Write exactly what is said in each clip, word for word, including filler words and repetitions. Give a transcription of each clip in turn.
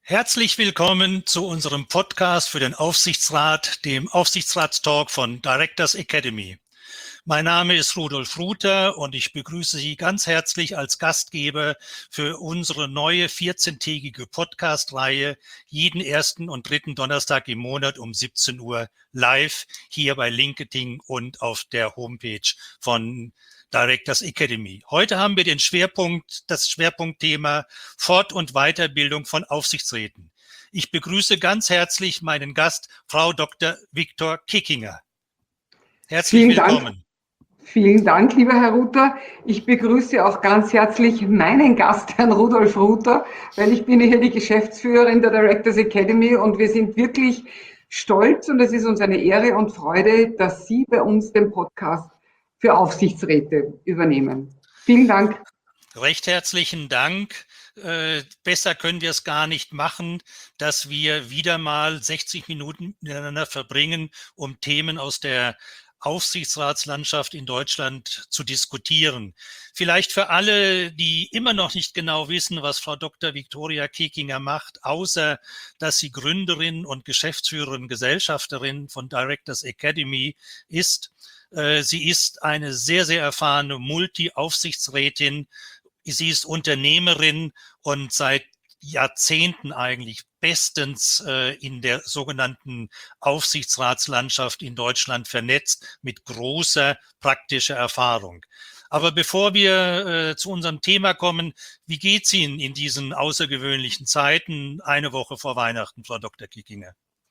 Herzlich willkommen zu unserem Podcast für den Aufsichtsrat, dem Aufsichtsratstalk von Directors Academy. Mein Name ist Rudolf Ruther und ich begrüße Sie ganz herzlich als Gastgeber für unsere neue vierzehntägige Podcast-Reihe jeden ersten und dritten Donnerstag im Monat um siebzehn Uhr live hier bei LinkedIn und auf der Homepage von Directors Academy. Heute haben wir den Schwerpunkt, das Schwerpunktthema Fort- und Weiterbildung von Aufsichtsräten. Ich begrüße ganz herzlich meinen Gast, Frau Doktor Viktor Kickinger. Herzlich Vielen willkommen. Dank. Vielen Dank, lieber Herr Ruther. Ich begrüße auch ganz herzlich meinen Gast, Herrn Rudolf Ruther, weil ich bin hier die Geschäftsführerin der Directors Academy und wir sind wirklich stolz und es ist uns eine Ehre und Freude, dass Sie bei uns den Podcast für Aufsichtsräte übernehmen. Vielen Dank. Recht herzlichen Dank. Äh, besser können wir es gar nicht machen, dass wir wieder mal sechzig Minuten miteinander verbringen, um Themen aus der Aufsichtsratslandschaft in Deutschland zu diskutieren. Vielleicht für alle, die immer noch nicht genau wissen, was Frau Doktor Viktoria Kickinger macht, außer dass sie Gründerin und Geschäftsführerin, Gesellschafterin von Directors Academy ist. Äh, sie ist eine sehr, sehr erfahrene Multi-Aufsichtsrätin. Sie ist Unternehmerin und seit Jahrzehnten eigentlich bestens äh, in der sogenannten Aufsichtsratslandschaft in Deutschland vernetzt mit großer praktischer Erfahrung. Aber bevor wir äh, zu unserem Thema kommen, wie geht's Ihnen in diesen außergewöhnlichen Zeiten, eine Woche vor Weihnachten, Frau Doktor Kickinger?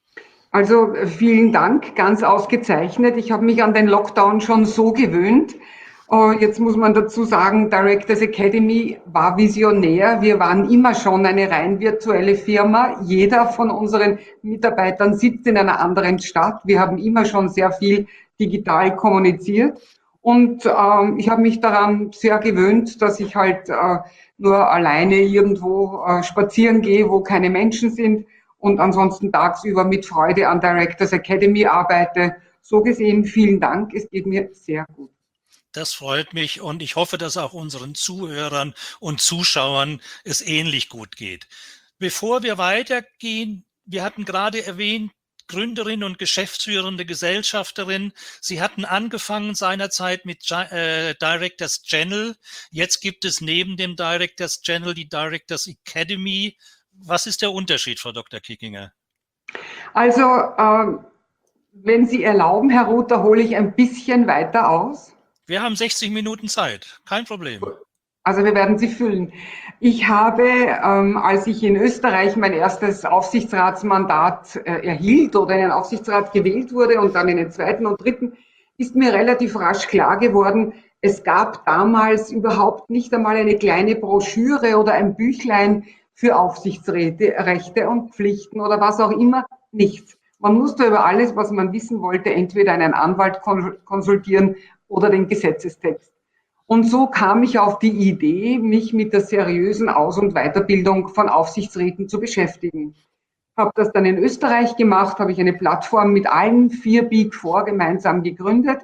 Also vielen Dank, ganz ausgezeichnet. Ich habe mich an den Lockdown schon so gewöhnt. Jetzt muss man dazu sagen, Directors Academy war visionär. Wir waren immer schon eine rein virtuelle Firma. Jeder von unseren Mitarbeitern sitzt in einer anderen Stadt. Wir haben immer schon sehr viel digital kommuniziert. Und ähm, ich habe mich daran sehr gewöhnt, dass ich halt äh, nur alleine irgendwo äh, spazieren gehe, wo keine Menschen sind und ansonsten tagsüber mit Freude an Directors Academy arbeite. So gesehen, vielen Dank. Es geht mir sehr gut. Das freut mich und ich hoffe, dass auch unseren Zuhörern und Zuschauern es ähnlich gut geht. Bevor wir weitergehen, wir hatten gerade erwähnt, Gründerin und geschäftsführende Gesellschafterin. Sie hatten angefangen seinerzeit mit äh, Directors Channel. Jetzt gibt es neben dem Directors Channel die Directors Academy. Was ist der Unterschied, Frau Doktor Kickinger? Also, äh, wenn Sie erlauben, Herr Ruther, hole ich ein bisschen weiter aus. Wir haben sechzig Minuten Zeit, kein Problem. Also wir werden sie füllen. Ich habe, ähm, als ich in Österreich mein erstes Aufsichtsratsmandat äh, erhielt oder in den Aufsichtsrat gewählt wurde und dann in den zweiten und dritten, ist mir relativ rasch klar geworden, es gab damals überhaupt nicht einmal eine kleine Broschüre oder ein Büchlein für Aufsichtsräte, Rechte und Pflichten oder was auch immer, nichts. Man musste über alles, was man wissen wollte, entweder einen Anwalt konsultieren oder den Gesetzestext. Und so kam ich auf die Idee, mich mit der seriösen Aus- und Weiterbildung von Aufsichtsräten zu beschäftigen. Habe das dann in Österreich gemacht, habe ich eine Plattform mit allen vier Big Four gemeinsam gegründet.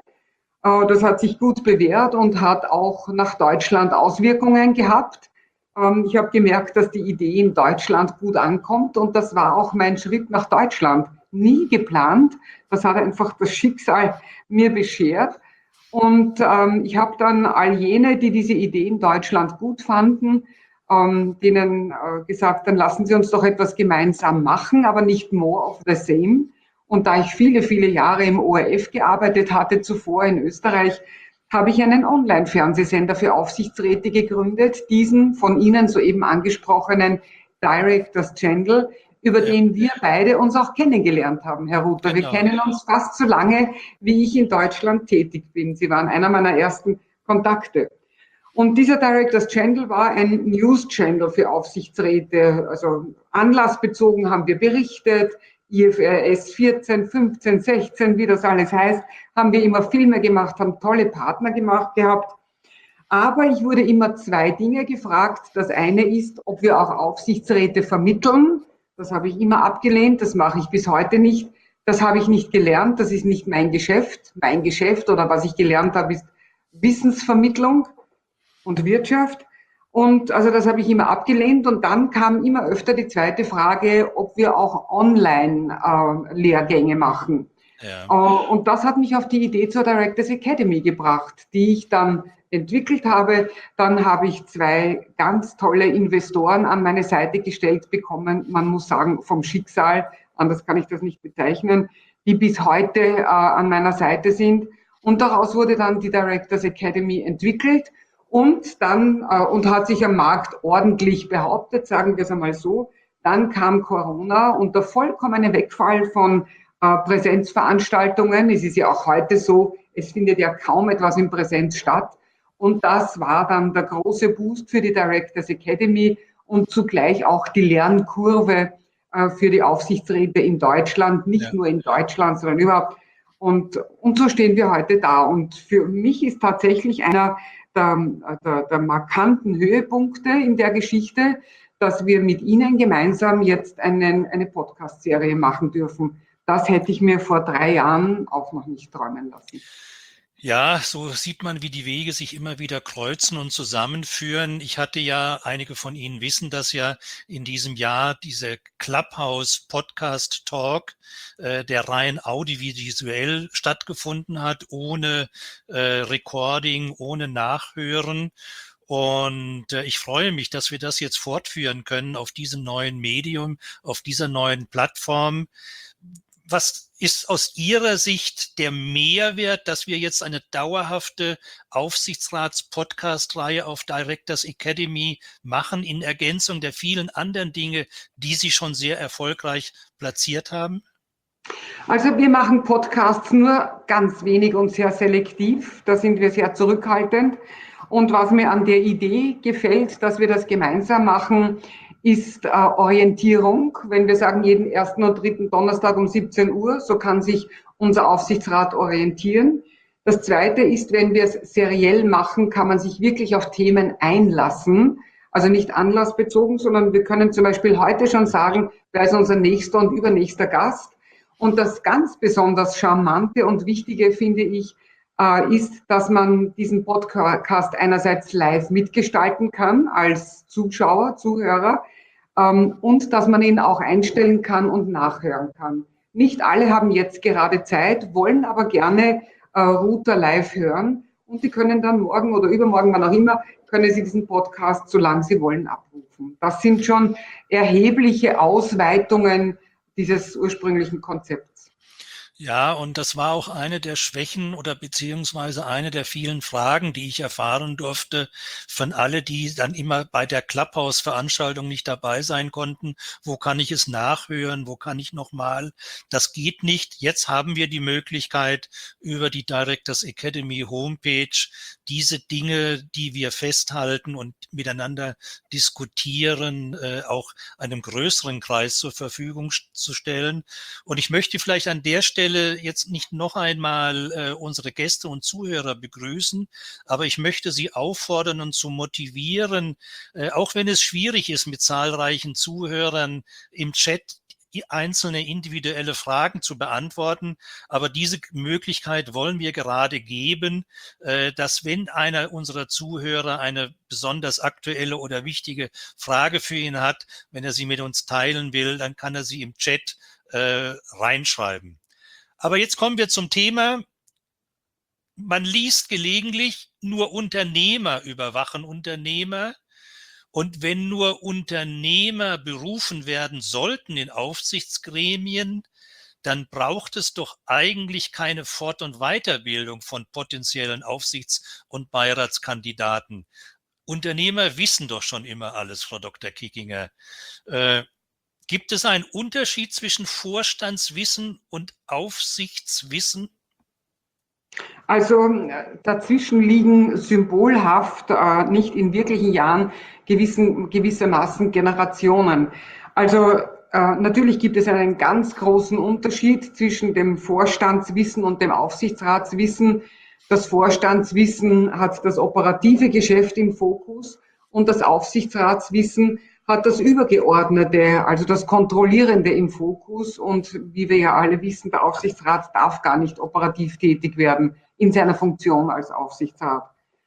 Das hat sich gut bewährt und hat auch nach Deutschland Auswirkungen gehabt. Ich habe gemerkt, dass die Idee in Deutschland gut ankommt und das war auch mein Schritt nach Deutschland. Nie geplant, das hat einfach das Schicksal mir beschert. Und ähm, ich habe dann all jene, die diese Idee in Deutschland gut fanden, ähm, denen äh, gesagt, dann lassen Sie uns doch etwas gemeinsam machen, aber nicht more of the same. Und da ich viele, viele Jahre im O R F gearbeitet hatte, zuvor in Österreich, habe ich einen Online-Fernsehsender für Aufsichtsräte gegründet, diesen von Ihnen soeben angesprochenen Directors Channel, über Ja. den wir beide uns auch kennengelernt haben, Herr Ruther. Genau. Wir kennen uns fast so lange, wie ich in Deutschland tätig bin. Sie waren einer meiner ersten Kontakte. Und dieser Directors Channel war ein News-Channel für Aufsichtsräte. Also anlassbezogen haben wir berichtet, I F R S vierzehn, fünfzehn, sechzehn, wie das alles heißt, haben wir immer Filme gemacht, haben tolle Partner gemacht gehabt. Aber ich wurde immer zwei Dinge gefragt. Das eine ist, ob wir auch Aufsichtsräte vermitteln. Das habe ich immer abgelehnt, das mache ich bis heute nicht. Das habe ich nicht gelernt, das ist nicht mein Geschäft. Mein Geschäft oder was ich gelernt habe, ist Wissensvermittlung und Wirtschaft. Und also das habe ich immer abgelehnt. Und dann kam immer öfter die zweite Frage, ob wir auch Online-Lehrgänge machen. Ja. Und das hat mich auf die Idee zur Directors Academy gebracht, die ich dann entwickelt habe. Dann habe ich zwei ganz tolle Investoren an meine Seite gestellt bekommen. Man muss sagen, vom Schicksal, anders kann ich das nicht bezeichnen, die bis heute äh, an meiner Seite sind. Und daraus wurde dann die Directors Academy entwickelt und dann äh, und hat sich am Markt ordentlich behauptet, sagen wir es einmal so. Dann kam Corona und der vollkommene Wegfall von äh, Präsenzveranstaltungen. Es ist ja auch heute so, es findet ja kaum etwas in Präsenz statt. Und das war dann der große Boost für die Directors Academy und zugleich auch die Lernkurve äh, für die Aufsichtsräte in Deutschland, nicht Ja. nur in Deutschland, sondern überhaupt. Und, und so stehen wir heute da. Und für mich ist tatsächlich einer der, der, der markanten Höhepunkte in der Geschichte, dass wir mit Ihnen gemeinsam jetzt einen, eine Podcast-Serie machen dürfen. Das hätte ich mir vor drei Jahren auch noch nicht träumen lassen. Ja, so sieht man, wie die Wege sich immer wieder kreuzen und zusammenführen. Ich hatte ja, einige von Ihnen wissen das ja, in diesem Jahr diese Clubhouse Podcast Talk, äh, der rein audiovisuell stattgefunden hat, ohne äh, Recording, ohne Nachhören. Und äh, ich freue mich, dass wir das jetzt fortführen können auf diesem neuen Medium, auf dieser neuen Plattform. Was ist aus Ihrer Sicht der Mehrwert, dass wir jetzt eine dauerhafte Aufsichtsrats-Podcast-Reihe auf Directors Academy machen, in Ergänzung der vielen anderen Dinge, die Sie schon sehr erfolgreich platziert haben? Also wir machen Podcasts nur ganz wenig und sehr selektiv. Da sind wir sehr zurückhaltend. Und was mir an der Idee gefällt, dass wir das gemeinsam machen, ist äh, Orientierung. Wenn wir sagen, jeden ersten und dritten Donnerstag um siebzehn Uhr, so kann sich unser Aufsichtsrat orientieren. Das Zweite ist, wenn wir es seriell machen, kann man sich wirklich auf Themen einlassen. Also nicht anlassbezogen, sondern wir können zum Beispiel heute schon sagen, wer ist unser nächster und übernächster Gast. Und das ganz besonders Charmante und Wichtige, finde ich, ist, dass man diesen Podcast einerseits live mitgestalten kann als Zuschauer, Zuhörer und dass man ihn auch einstellen kann und nachhören kann. Nicht alle haben jetzt gerade Zeit, wollen aber gerne Router live hören und die können dann morgen oder übermorgen, wann auch immer, können sie diesen Podcast, solange sie wollen, abrufen. Das sind schon erhebliche Ausweitungen dieses ursprünglichen Konzepts. Ja, und das war auch eine der Schwächen oder beziehungsweise eine der vielen Fragen, die ich erfahren durfte von alle, die dann immer bei der Clubhouse-Veranstaltung nicht dabei sein konnten. Wo kann ich es nachhören? Wo kann ich nochmal? Das geht nicht. Jetzt haben wir die Möglichkeit, über die Directors Academy Homepage diese Dinge, die wir festhalten und miteinander diskutieren, äh, auch einem größeren Kreis zur Verfügung zu stellen. Und ich möchte vielleicht an der Stelle jetzt nicht noch einmal äh, unsere Gäste und Zuhörer begrüßen, aber ich möchte Sie auffordern und zu motivieren, äh, auch wenn es schwierig ist mit zahlreichen Zuhörern im Chat, einzelne individuelle Fragen zu beantworten. Aber diese Möglichkeit wollen wir gerade geben, dass wenn einer unserer Zuhörer eine besonders aktuelle oder wichtige Frage für ihn hat, wenn er sie mit uns teilen will, dann kann er sie im Chat äh, reinschreiben. Aber jetzt kommen wir zum Thema. Man liest gelegentlich, nur Unternehmer überwachen Unternehmer. Und wenn nur Unternehmer berufen werden sollten in Aufsichtsgremien, dann braucht es doch eigentlich keine Fort- und Weiterbildung von potenziellen Aufsichts- und Beiratskandidaten. Unternehmer wissen doch schon immer alles, Frau Doktor Kickinger. Äh, gibt es einen Unterschied zwischen Vorstandswissen und Aufsichtswissen? Also dazwischen liegen symbolhaft, äh, nicht in wirklichen Jahren, gewissen, gewissermaßen Generationen. Also äh, natürlich gibt es einen ganz großen Unterschied zwischen dem Vorstandswissen und dem Aufsichtsratswissen. Das Vorstandswissen hat das operative Geschäft im Fokus und das Aufsichtsratswissen hat das Übergeordnete, also das Kontrollierende im Fokus. Und wie wir ja alle wissen, der Aufsichtsrat darf gar nicht operativ tätig werden in seiner Funktion als Aufsichtsrat.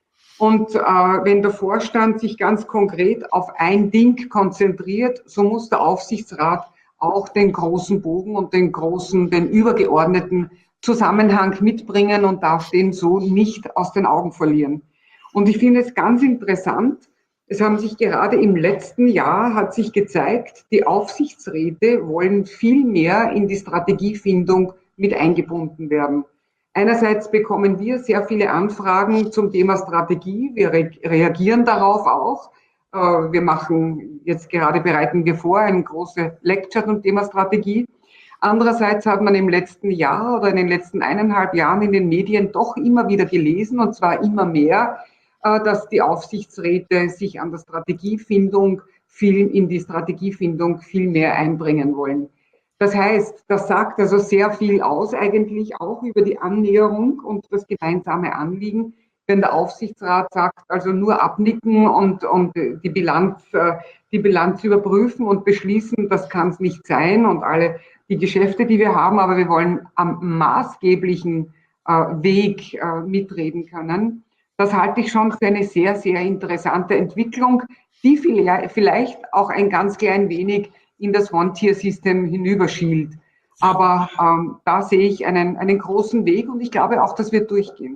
Und äh, wenn der Vorstand sich ganz konkret auf ein Ding konzentriert, so muss der Aufsichtsrat auch den großen Bogen und den großen, den übergeordneten Zusammenhang mitbringen und darf den so nicht aus den Augen verlieren. Und ich finde es ganz interessant, es haben sich gerade im letzten Jahr hat sich gezeigt, die Aufsichtsräte wollen viel mehr in die Strategiefindung mit eingebunden werden. Einerseits bekommen wir sehr viele Anfragen zum Thema Strategie. Wir re reagieren darauf auch. Äh, wir machen jetzt gerade bereiten wir vor eine große Lecture zum Thema Strategie. Andererseits hat man im letzten Jahr oder in den letzten eineinhalb Jahren in den Medien doch immer wieder gelesen, und zwar immer mehr, äh, dass die Aufsichtsräte sich an der Strategiefindung viel in die Strategiefindung viel mehr einbringen wollen. Das heißt, das sagt also sehr viel aus eigentlich auch über die Annäherung und das gemeinsame Anliegen, wenn der Aufsichtsrat sagt, also nur abnicken und, und die Bilanz, die Bilanz überprüfen und beschließen, das kann es nicht sein und alle die Geschäfte, die wir haben, aber wir wollen am maßgeblichen äh, Weg äh, mitreden können. Das halte ich schon für eine sehr, sehr interessante Entwicklung, die vielleicht auch ein ganz klein wenig in das One-Tier-System hinüberschielt. Aber ähm, da sehe ich einen, einen großen Weg und ich glaube auch, das wird durchgehen.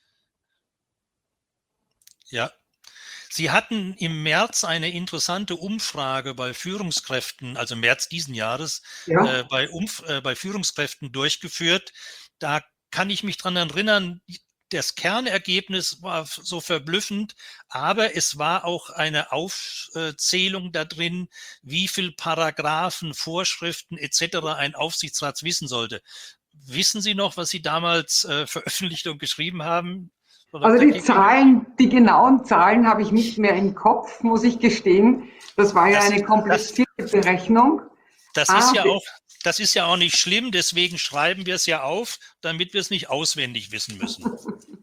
Ja. Sie hatten im März eine interessante Umfrage bei Führungskräften, also März diesen Jahres, ja. äh, bei, Umf äh, bei Führungskräften durchgeführt. Da kann ich mich dran erinnern, das Kernergebnis war so verblüffend, aber es war auch eine Aufzählung da drin, wie viel Paragraphen, Vorschriften et cetera ein Aufsichtsrat wissen sollte. Wissen Sie noch, was Sie damals äh, veröffentlicht und geschrieben haben? Also die Zahlen, die genauen Zahlen habe ich nicht mehr im Kopf, muss ich gestehen. Das war ja Das eine ist, das, komplizierte Berechnung. das ist ja Aber, auch, das ist ja auch nicht schlimm, deswegen schreiben wir es ja auf, damit wir es nicht auswendig wissen müssen.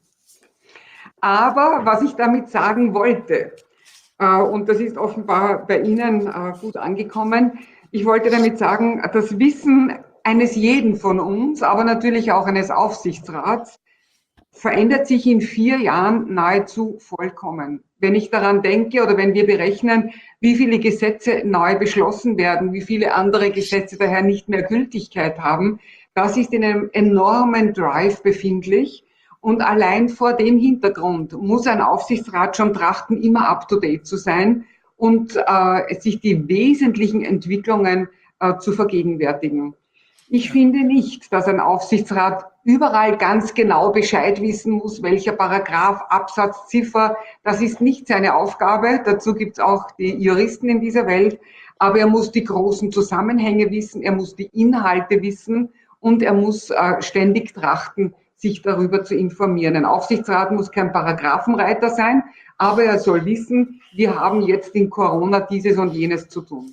aber was ich damit sagen wollte, äh, und das ist offenbar bei Ihnen äh, gut angekommen, ich wollte damit sagen, das Wissen eines jeden von uns, aber natürlich auch eines Aufsichtsrats, verändert sich in vier Jahren nahezu vollkommen. Wenn ich daran denke oder wenn wir berechnen, wie viele Gesetze neu beschlossen werden, wie viele andere Gesetze daher nicht mehr Gültigkeit haben, das ist in einem enormen Drive befindlich. Und allein vor dem Hintergrund muss ein Aufsichtsrat schon trachten, immer up-to-date zu sein und äh, sich die wesentlichen Entwicklungen äh, zu vergegenwärtigen. Ich Ja. finde nicht, dass ein Aufsichtsrat überall ganz genau Bescheid wissen muss, welcher Paragraph, Absatz, Ziffer. Das ist nicht seine Aufgabe. Dazu gibt es auch die Juristen in dieser Welt. Aber er muss die großen Zusammenhänge wissen, er muss die Inhalte wissen und er muss äh, ständig trachten, sich darüber zu informieren. Ein Aufsichtsrat muss kein Paragraphenreiter sein, aber er soll wissen, wir haben jetzt in Corona dieses und jenes zu tun.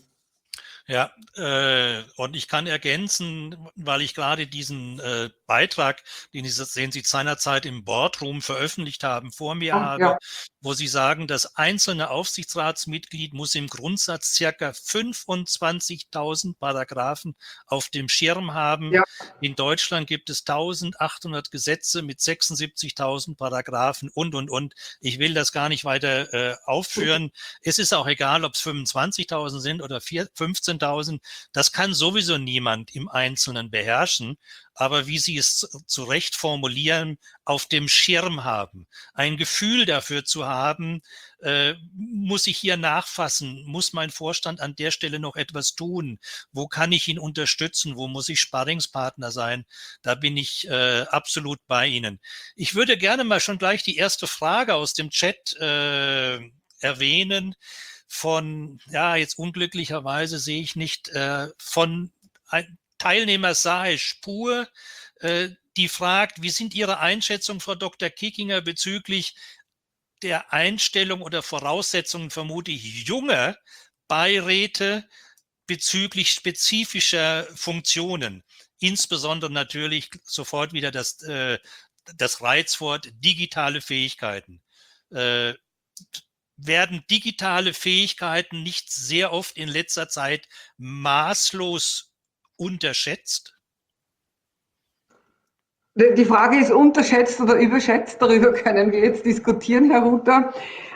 Ja, äh, und ich kann ergänzen, weil ich gerade diesen äh, Beitrag, den, ich, den Sie seinerzeit im Boardroom veröffentlicht haben, vor mir Ja, habe, ja. wo Sie sagen, das einzelne Aufsichtsratsmitglied muss im Grundsatz circa fünfundzwanzigtausend Paragraphen auf dem Schirm haben. Ja. In Deutschland gibt es eintausendachthundert Gesetze mit sechsundsiebzigtausend Paragraphen und, und, und. Ich will das gar nicht weiter äh, aufführen. Es ist auch egal, ob es fünfundzwanzigtausend sind oder fünfzehntausend. Das kann sowieso niemand im Einzelnen beherrschen. Aber wie Sie es zu Recht formulieren, auf dem Schirm haben, ein Gefühl dafür zu haben, äh, muss ich hier nachfassen, muss mein Vorstand an der Stelle noch etwas tun, wo kann ich ihn unterstützen, wo muss ich Sparringspartner sein, da bin ich äh, absolut bei Ihnen. Ich würde gerne mal schon gleich die erste Frage aus dem Chat äh, erwähnen. Von, ja, jetzt unglücklicherweise sehe ich nicht, äh, von ein Teilnehmer Sahe Spur, äh, die fragt, wie sind Ihre Einschätzungen, Frau Doktor Kickinger, bezüglich der Einstellung oder Voraussetzungen, vermute ich, junger Beiräte bezüglich spezifischer Funktionen? Insbesondere natürlich sofort wieder das, äh, das Reizwort digitale Fähigkeiten. Äh, werden digitale Fähigkeiten nicht sehr oft in letzter Zeit maßlos unterschätzt? Die Frage ist unterschätzt oder überschätzt, darüber können wir jetzt diskutieren, Herr Ruther.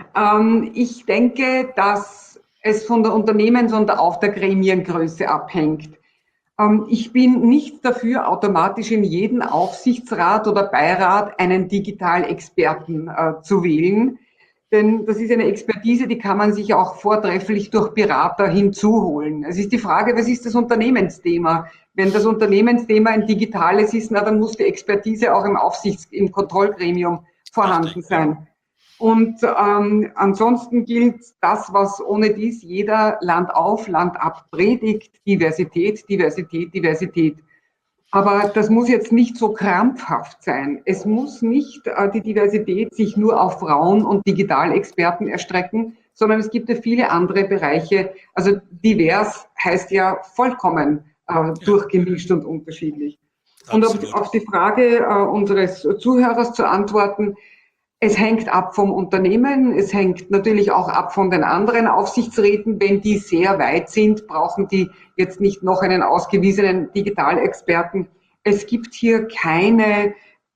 Ähm, ich denke, dass es von der Unternehmens- und auch der Gremiengröße abhängt. Ähm, ich bin nicht dafür, automatisch in jeden Aufsichtsrat oder Beirat einen Digitalexperten äh, zu wählen. Denn das ist eine Expertise, die kann man sich auch vortrefflich durch Berater hinzuholen. Es ist die Frage, was ist das Unternehmensthema? Wenn das Unternehmensthema ein digitales ist, na, dann muss die Expertise auch im Aufsichts-, im Kontrollgremium vorhanden Richtig, ja. sein. Und ähm, ansonsten gilt das, was ohne dies jeder Land auf, Land ab predigt: Diversität, Diversität, Diversität. Aber das muss jetzt nicht so krampfhaft sein. Es muss nicht äh, die Diversität sich nur auf Frauen und Digitalexperten erstrecken, sondern es gibt ja viele andere Bereiche. Also divers heißt ja vollkommen äh, Ja, durchgemischt und unterschiedlich. Und auf, absolut. auf die Frage äh, unseres Zuhörers zu antworten: Es hängt ab vom Unternehmen, es hängt natürlich auch ab von den anderen Aufsichtsräten. Wenn die sehr weit sind, brauchen die jetzt nicht noch einen ausgewiesenen Digitalexperten. Es gibt hier keine,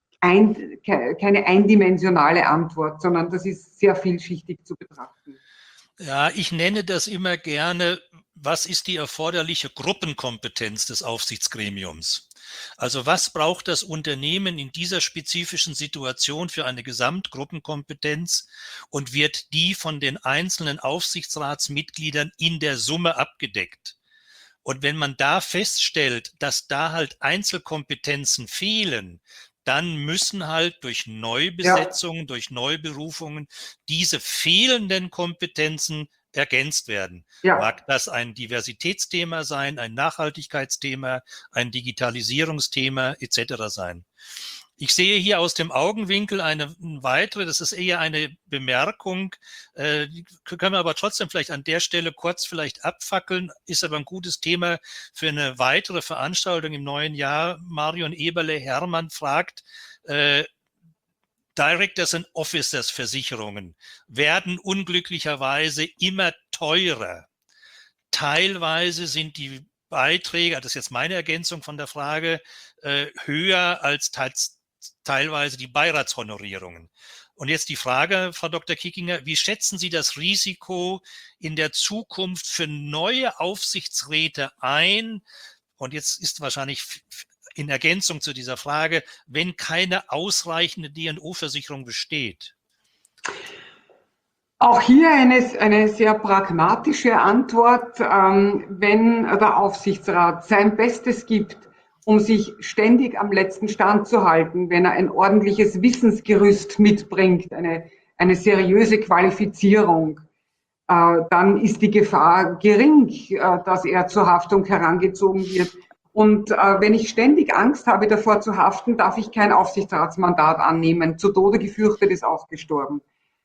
ein, keine eindimensionale Antwort, sondern das ist sehr vielschichtig zu betrachten. Ja, ich nenne das immer gerne, was ist die erforderliche Gruppenkompetenz des Aufsichtsgremiums? Also was braucht das Unternehmen in dieser spezifischen Situation für eine Gesamtgruppenkompetenz und wird die von den einzelnen Aufsichtsratsmitgliedern in der Summe abgedeckt? Und wenn man da feststellt, dass da halt Einzelkompetenzen fehlen, dann müssen halt durch Neubesetzungen, ja, durch Neuberufungen diese fehlenden Kompetenzen ergänzt werden. Ja. Mag das ein Diversitätsthema sein, ein Nachhaltigkeitsthema, ein Digitalisierungsthema et cetera sein. Ich sehe hier aus dem Augenwinkel eine weitere, das ist eher eine Bemerkung, äh, die können wir aber trotzdem vielleicht an der Stelle kurz vielleicht abfackeln, ist aber ein gutes Thema für eine weitere Veranstaltung im neuen Jahr. Marion Eberle-Hermann fragt, äh, Directors and Officers Versicherungen werden unglücklicherweise immer teurer. Teilweise sind die Beiträge, das ist jetzt meine Ergänzung von der Frage, äh, höher als teils teilweise die Beiratshonorierungen. Und jetzt die Frage, Frau Doktor Kickinger, wie schätzen Sie das Risiko in der Zukunft für neue Aufsichtsräte ein? Und jetzt ist wahrscheinlich in Ergänzung zu dieser Frage, wenn keine ausreichende D und O-Versicherung besteht. Auch hier eine, eine sehr pragmatische Antwort. Ähm, wenn der Aufsichtsrat sein Bestes gibt, um sich ständig am letzten Stand zu halten, wenn er ein ordentliches Wissensgerüst mitbringt, eine, eine seriöse Qualifizierung, äh, dann ist die Gefahr gering, äh, dass er zur Haftung herangezogen wird. Und äh, wenn ich ständig Angst habe, davor zu haften, darf ich kein Aufsichtsratsmandat annehmen. Zu Tode gefürchtet ist auch gestorben.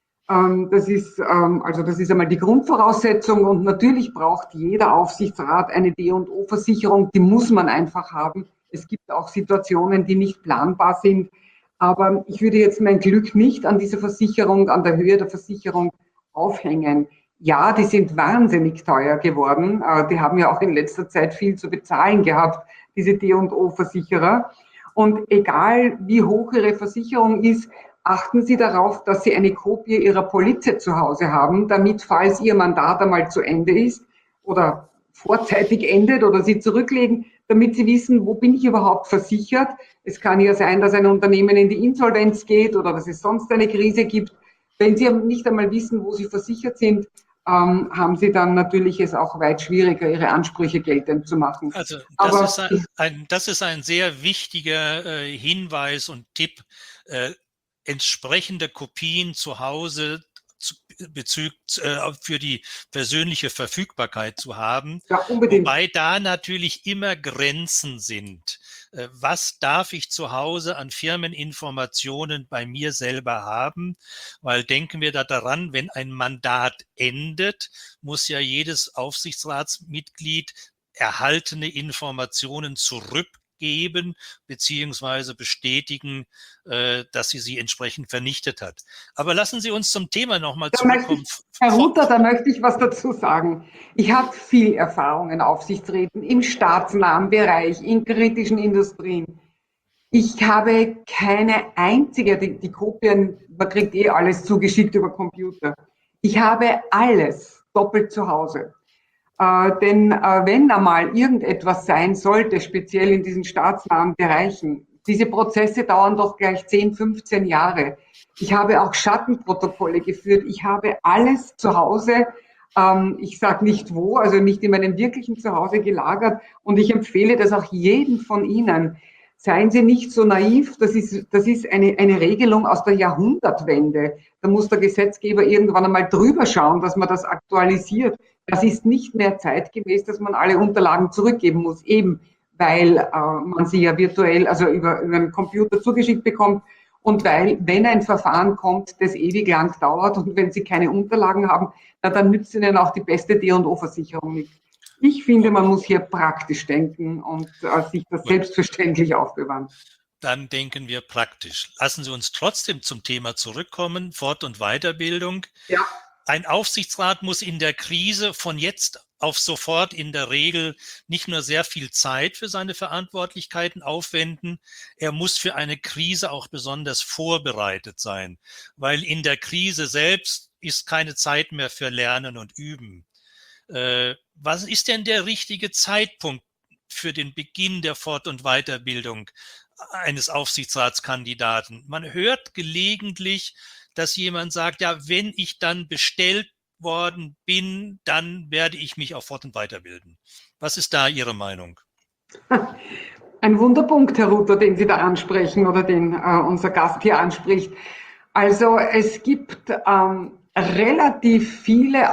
Ähm, das ist, ähm, also das ist einmal die Grundvoraussetzung, und natürlich braucht jeder Aufsichtsrat eine D und O-Versicherung, die muss man einfach haben. Es gibt auch Situationen, die nicht planbar sind, aber ich würde jetzt mein Glück nicht an dieser Versicherung, an der Höhe der Versicherung aufhängen. Ja, die sind wahnsinnig teuer geworden. Äh, die haben ja auch in letzter Zeit viel zu bezahlen gehabt, diese D und O-Versicherer. Und egal wie hoch ihre Versicherung ist, achten Sie darauf, dass Sie eine Kopie Ihrer Polize zu Hause haben, damit, falls Ihr Mandat einmal zu Ende ist oder vorzeitig endet oder Sie zurücklegen, damit Sie wissen, wo bin ich überhaupt versichert. Es kann ja sein, dass ein Unternehmen in die Insolvenz geht oder dass es sonst eine Krise gibt. Wenn Sie nicht einmal wissen, wo Sie versichert sind, ähm, haben Sie dann natürlich es auch weit schwieriger, Ihre Ansprüche geltend zu machen. Also das, Aber ist, ein, ein, das ist ein sehr wichtiger äh, Hinweis und Tipp, äh, entsprechende Kopien zu Hause zu, Bezug, äh, für die persönliche Verfügbarkeit zu haben, ja, unbedingt. Wobei da natürlich immer Grenzen sind. Äh, was darf ich zu Hause an Firmeninformationen bei mir selber haben? Weil denken wir da daran, wenn ein Mandat endet, muss ja jedes Aufsichtsratsmitglied erhaltene Informationen zurückgeben beziehungsweise bestätigen, äh, dass sie sie entsprechend vernichtet hat. Aber lassen Sie uns zum Thema nochmal zurückkommen. Ich, Herr Ruther, da möchte ich was dazu sagen. Ich habe viel Erfahrung in Aufsichtsräten im staatsnahen Bereich, in kritischen Industrien. Ich habe keine einzige, die, die Kopien, man kriegt eh alles zugeschickt über Computer. Ich habe alles doppelt zu Hause. Äh, denn äh, wenn einmal irgendetwas sein sollte, speziell in diesen staatsnahen Bereichen, diese Prozesse dauern doch gleich zehn, fünfzehn Jahre. Ich habe auch Schattenprotokolle geführt. Ich habe alles zu Hause. Ähm, ich sage nicht wo, also nicht in meinem wirklichen Zuhause gelagert. Und ich empfehle das auch jedem von Ihnen. Seien Sie nicht so naiv, das ist, das ist eine, eine Regelung aus der Jahrhundertwende. Da muss der Gesetzgeber irgendwann einmal drüber schauen, dass man das aktualisiert. Das ist nicht mehr zeitgemäß, dass man alle Unterlagen zurückgeben muss, eben weil äh, man sie ja virtuell, also über, über einen Computer zugeschickt bekommt und weil, wenn ein Verfahren kommt, das ewig lang dauert und wenn Sie keine Unterlagen haben, na, dann nützt Ihnen auch die beste D und O-Versicherung nicht. Ich finde, man muss hier praktisch denken und äh, sich das Gut. selbstverständlich aufbewahren. Dann denken wir praktisch. Lassen Sie uns trotzdem zum Thema zurückkommen, Fort- und Weiterbildung. Ja. Ein Aufsichtsrat muss in der Krise von jetzt auf sofort in der Regel nicht nur sehr viel Zeit für seine Verantwortlichkeiten aufwenden, er muss für eine Krise auch besonders vorbereitet sein, weil in der Krise selbst ist keine Zeit mehr für Lernen und Üben. Äh, was ist denn der richtige Zeitpunkt für den Beginn der Fort- und Weiterbildung eines Aufsichtsratskandidaten? Man hört gelegentlich, dass jemand sagt, ja, wenn ich dann bestellt worden bin, dann werde ich mich auf Fort- und Weiterbilden. Was ist da Ihre Meinung? Ein Wunderpunkt, Herr Ruther, den Sie da ansprechen oder den äh, unser Gast hier anspricht. Also es gibt ähm, relativ viele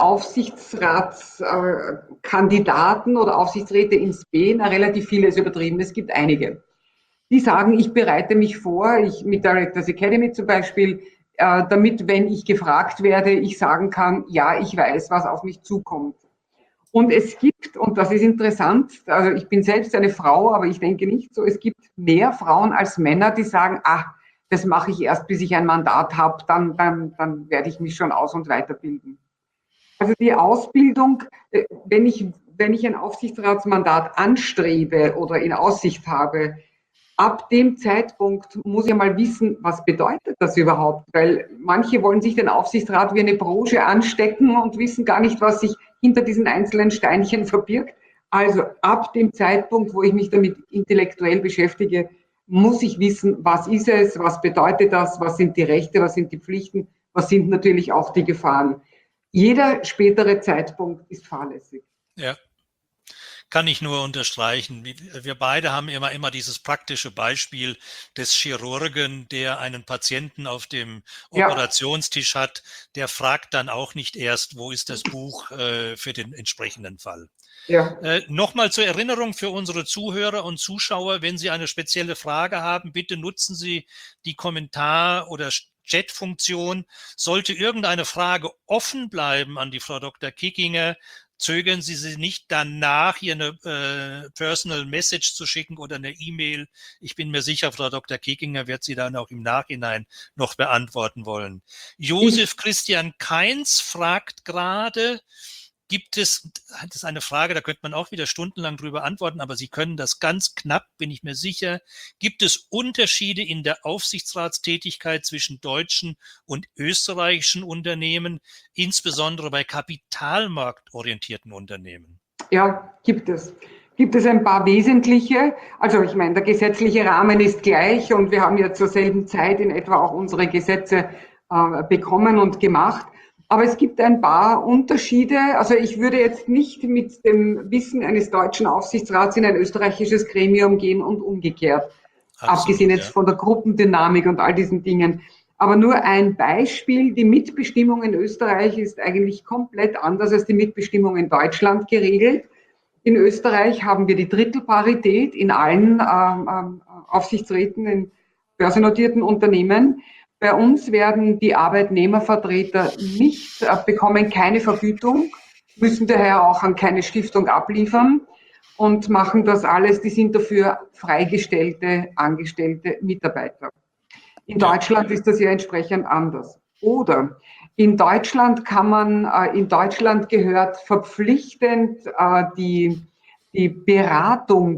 Aufsichtsratskandidaten äh, oder Aufsichtsräte ins B, na, relativ viele ist übertrieben, es gibt einige. Die sagen, ich bereite mich vor, ich mit Directors Academy zum Beispiel, äh, damit, wenn ich gefragt werde, ich sagen kann, ja, ich weiß, was auf mich zukommt. Und es gibt, und das ist interessant, also ich bin selbst eine Frau, aber ich denke nicht so, es gibt mehr Frauen als Männer, die sagen, ah, das mache ich erst, bis ich ein Mandat habe, dann, dann, dann werde ich mich schon aus- und weiterbilden. Also die Ausbildung, äh, wenn ich, wenn ich ein Aufsichtsratsmandat anstrebe oder in Aussicht habe, ab dem Zeitpunkt muss ich mal wissen, was bedeutet das überhaupt? Weil manche wollen sich den Aufsichtsrat wie eine Branche anstecken und wissen gar nicht, was sich hinter diesen einzelnen Steinchen verbirgt. Also ab dem Zeitpunkt, wo ich mich damit intellektuell beschäftige, muss ich wissen, was ist es, was bedeutet das, was sind die Rechte, was sind die Pflichten, was sind natürlich auch die Gefahren. Jeder spätere Zeitpunkt ist fahrlässig. Ja. Kann ich nur unterstreichen. Wir beide haben immer, immer dieses praktische Beispiel des Chirurgen, der einen Patienten auf dem Ja. Operationstisch hat. Der fragt dann auch nicht erst, wo ist das Buch äh, für den entsprechenden Fall. Ja. Äh, Nochmal zur Erinnerung für unsere Zuhörer und Zuschauer, wenn Sie eine spezielle Frage haben, bitte nutzen Sie die Kommentar- oder Chat-Funktion. Sollte irgendeine Frage offen bleiben an die Frau Doktor Kickinger, zögern Sie sie nicht danach, hier eine äh, Personal Message zu schicken oder eine E-Mail. Ich bin mir sicher, Frau Doktor Kickinger wird sie dann auch im Nachhinein noch beantworten wollen. Josef Christian Kainz fragt gerade, gibt es, das ist eine Frage, da könnte man auch wieder stundenlang drüber antworten, aber Sie können das ganz knapp, bin ich mir sicher. Gibt es Unterschiede in der Aufsichtsratstätigkeit zwischen deutschen und österreichischen Unternehmen, insbesondere bei kapitalmarktorientierten Unternehmen? Ja, gibt es. Gibt es ein paar wesentliche, also ich meine, der gesetzliche Rahmen ist gleich und wir haben ja zur selben Zeit in etwa auch unsere Gesetze äh, bekommen und gemacht. Aber es gibt ein paar Unterschiede. Also ich würde jetzt nicht mit dem Wissen eines deutschen Aufsichtsrats in ein österreichisches Gremium gehen und umgekehrt. Abgesehen Absolut, jetzt ja. von der Gruppendynamik und all diesen Dingen. Aber nur ein Beispiel, die Mitbestimmung in Österreich ist eigentlich komplett anders als die Mitbestimmung in Deutschland geregelt. In Österreich haben wir die Drittelparität in allen ähm, Aufsichtsräten in börsennotierten Unternehmen. Bei uns werden die Arbeitnehmervertreter nicht, äh, bekommen keine Vergütung, müssen daher auch an keine Stiftung abliefern und machen das alles, die sind dafür freigestellte, angestellte Mitarbeiter. In Ja. Deutschland ist das ja entsprechend anders. Oder in Deutschland kann man, äh, in Deutschland gehört verpflichtend äh, die, die Beratung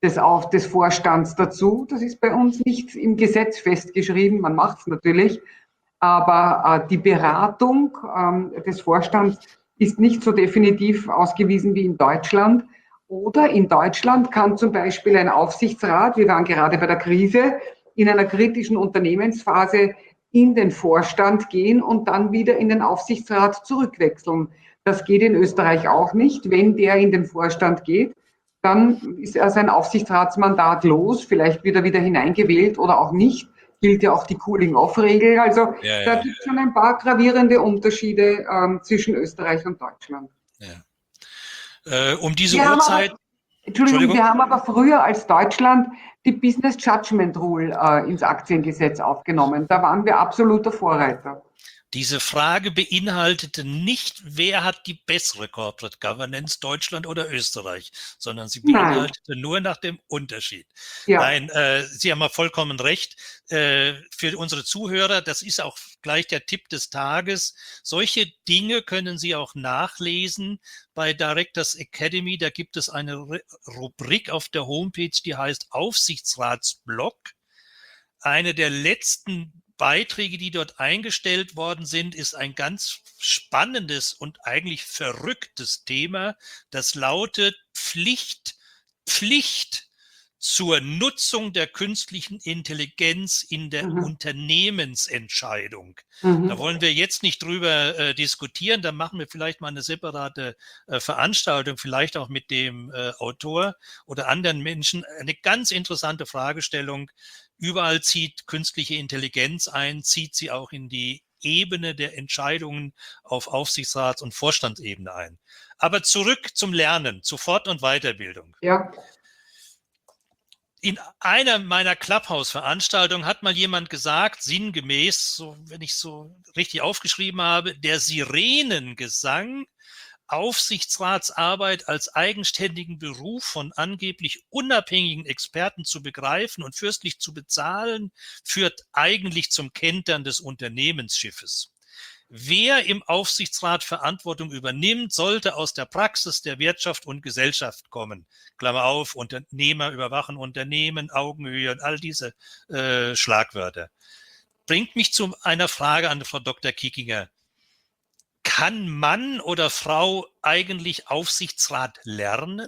des, Auf, des Vorstands dazu. Das ist bei uns nicht im Gesetz festgeschrieben, man macht es natürlich, aber äh, die Beratung ähm, des Vorstands ist nicht so definitiv ausgewiesen wie in Deutschland. Oder in Deutschland kann zum Beispiel ein Aufsichtsrat, wir waren gerade bei der Krise, in einer kritischen Unternehmensphase in den Vorstand gehen und dann wieder in den Aufsichtsrat zurückwechseln. Das geht in Österreich auch nicht. Wenn der in den Vorstand geht, dann ist er sein Aufsichtsratsmandat los, vielleicht wird er wieder hineingewählt oder auch nicht. Gilt ja auch die Cooling-off-Regel. Also Ja, ja, da ja. gibt es schon ein paar gravierende Unterschiede ähm, zwischen Österreich und Deutschland. Ja. Äh, um diese Wir Uhrzeit... Aber, Entschuldigung, Entschuldigung, wir haben aber früher als Deutschland die Business Judgment Rule äh, ins Aktiengesetz aufgenommen. Da waren wir absoluter Vorreiter. Diese Frage beinhaltete nicht, wer hat die bessere Corporate Governance, Deutschland oder Österreich, sondern sie beinhaltete Nein. nur nach dem Unterschied. Ja. Nein, äh, Sie haben ja vollkommen recht. Äh, für unsere Zuhörer, das ist auch gleich der Tipp des Tages. Solche Dinge können Sie auch nachlesen bei Directors Academy. Da gibt es eine Rubrik auf der Homepage, die heißt Aufsichtsratsblog. Eine der letzten Beiträge, die dort eingestellt worden sind, ist ein ganz spannendes und eigentlich verrücktes Thema. Das lautet Pflicht, Pflicht zur Nutzung der künstlichen Intelligenz in der mhm. Unternehmensentscheidung. Mhm. Da wollen wir jetzt nicht drüber äh, diskutieren, da machen wir vielleicht mal eine separate äh, Veranstaltung, vielleicht auch mit dem äh, Autor oder anderen Menschen. Eine ganz interessante Fragestellung. Überall zieht künstliche Intelligenz ein, zieht sie auch in die Ebene der Entscheidungen auf Aufsichtsrats- und Vorstandsebene ein. Aber zurück zum Lernen, zu Fort- und Weiterbildung. Ja. In einer meiner Clubhouse-Veranstaltungen hat mal jemand gesagt, sinngemäß, so, wenn ich so richtig aufgeschrieben habe, der Sirenengesang, Aufsichtsratsarbeit als eigenständigen Beruf von angeblich unabhängigen Experten zu begreifen und fürstlich zu bezahlen, führt eigentlich zum Kentern des Unternehmensschiffes. Wer im Aufsichtsrat Verantwortung übernimmt, sollte aus der Praxis der Wirtschaft und Gesellschaft kommen. Klammer auf, Unternehmer überwachen Unternehmen, Augenhöhe und all diese äh, Schlagwörter. Bringt mich zu einer Frage an Frau Doktor Kickinger. Kann Mann oder Frau eigentlich Aufsichtsrat lernen?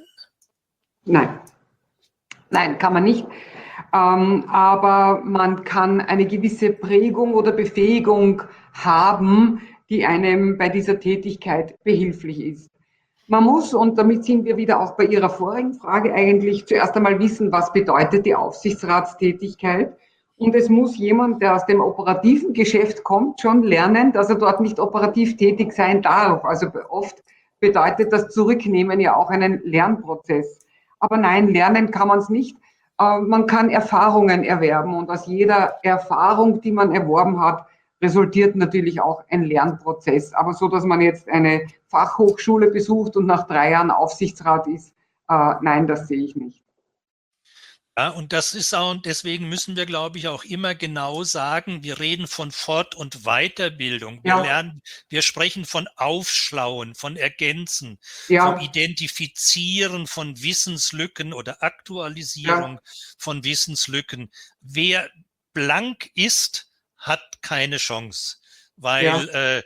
Nein. Nein, kann man nicht. Ähm, aber man kann eine gewisse Prägung oder Befähigung haben, die einem bei dieser Tätigkeit behilflich ist. Man muss, und damit sind wir wieder auch bei Ihrer vorigen Frage, eigentlich zuerst einmal wissen, was bedeutet die Aufsichtsratstätigkeit. Und es muss jemand, der aus dem operativen Geschäft kommt, schon lernen, dass er dort nicht operativ tätig sein darf. Also oft bedeutet das Zurücknehmen ja auch einen Lernprozess. Aber nein, lernen kann man es nicht. Man kann Erfahrungen erwerben und aus jeder Erfahrung, die man erworben hat, resultiert natürlich auch ein Lernprozess. Aber so, dass man jetzt eine Fachhochschule besucht und nach drei Jahren Aufsichtsrat ist, äh, nein, das sehe ich nicht. Ja, und das ist auch, und deswegen müssen wir, glaube ich, auch immer genau sagen, wir reden von Fort- und Weiterbildung. Wir ja. lernen, wir sprechen von Aufschlauen, von Ergänzen, ja. vom Identifizieren von Wissenslücken oder Aktualisierung ja. von Wissenslücken. Wer blank ist, hat keine Chance, weil ja. äh,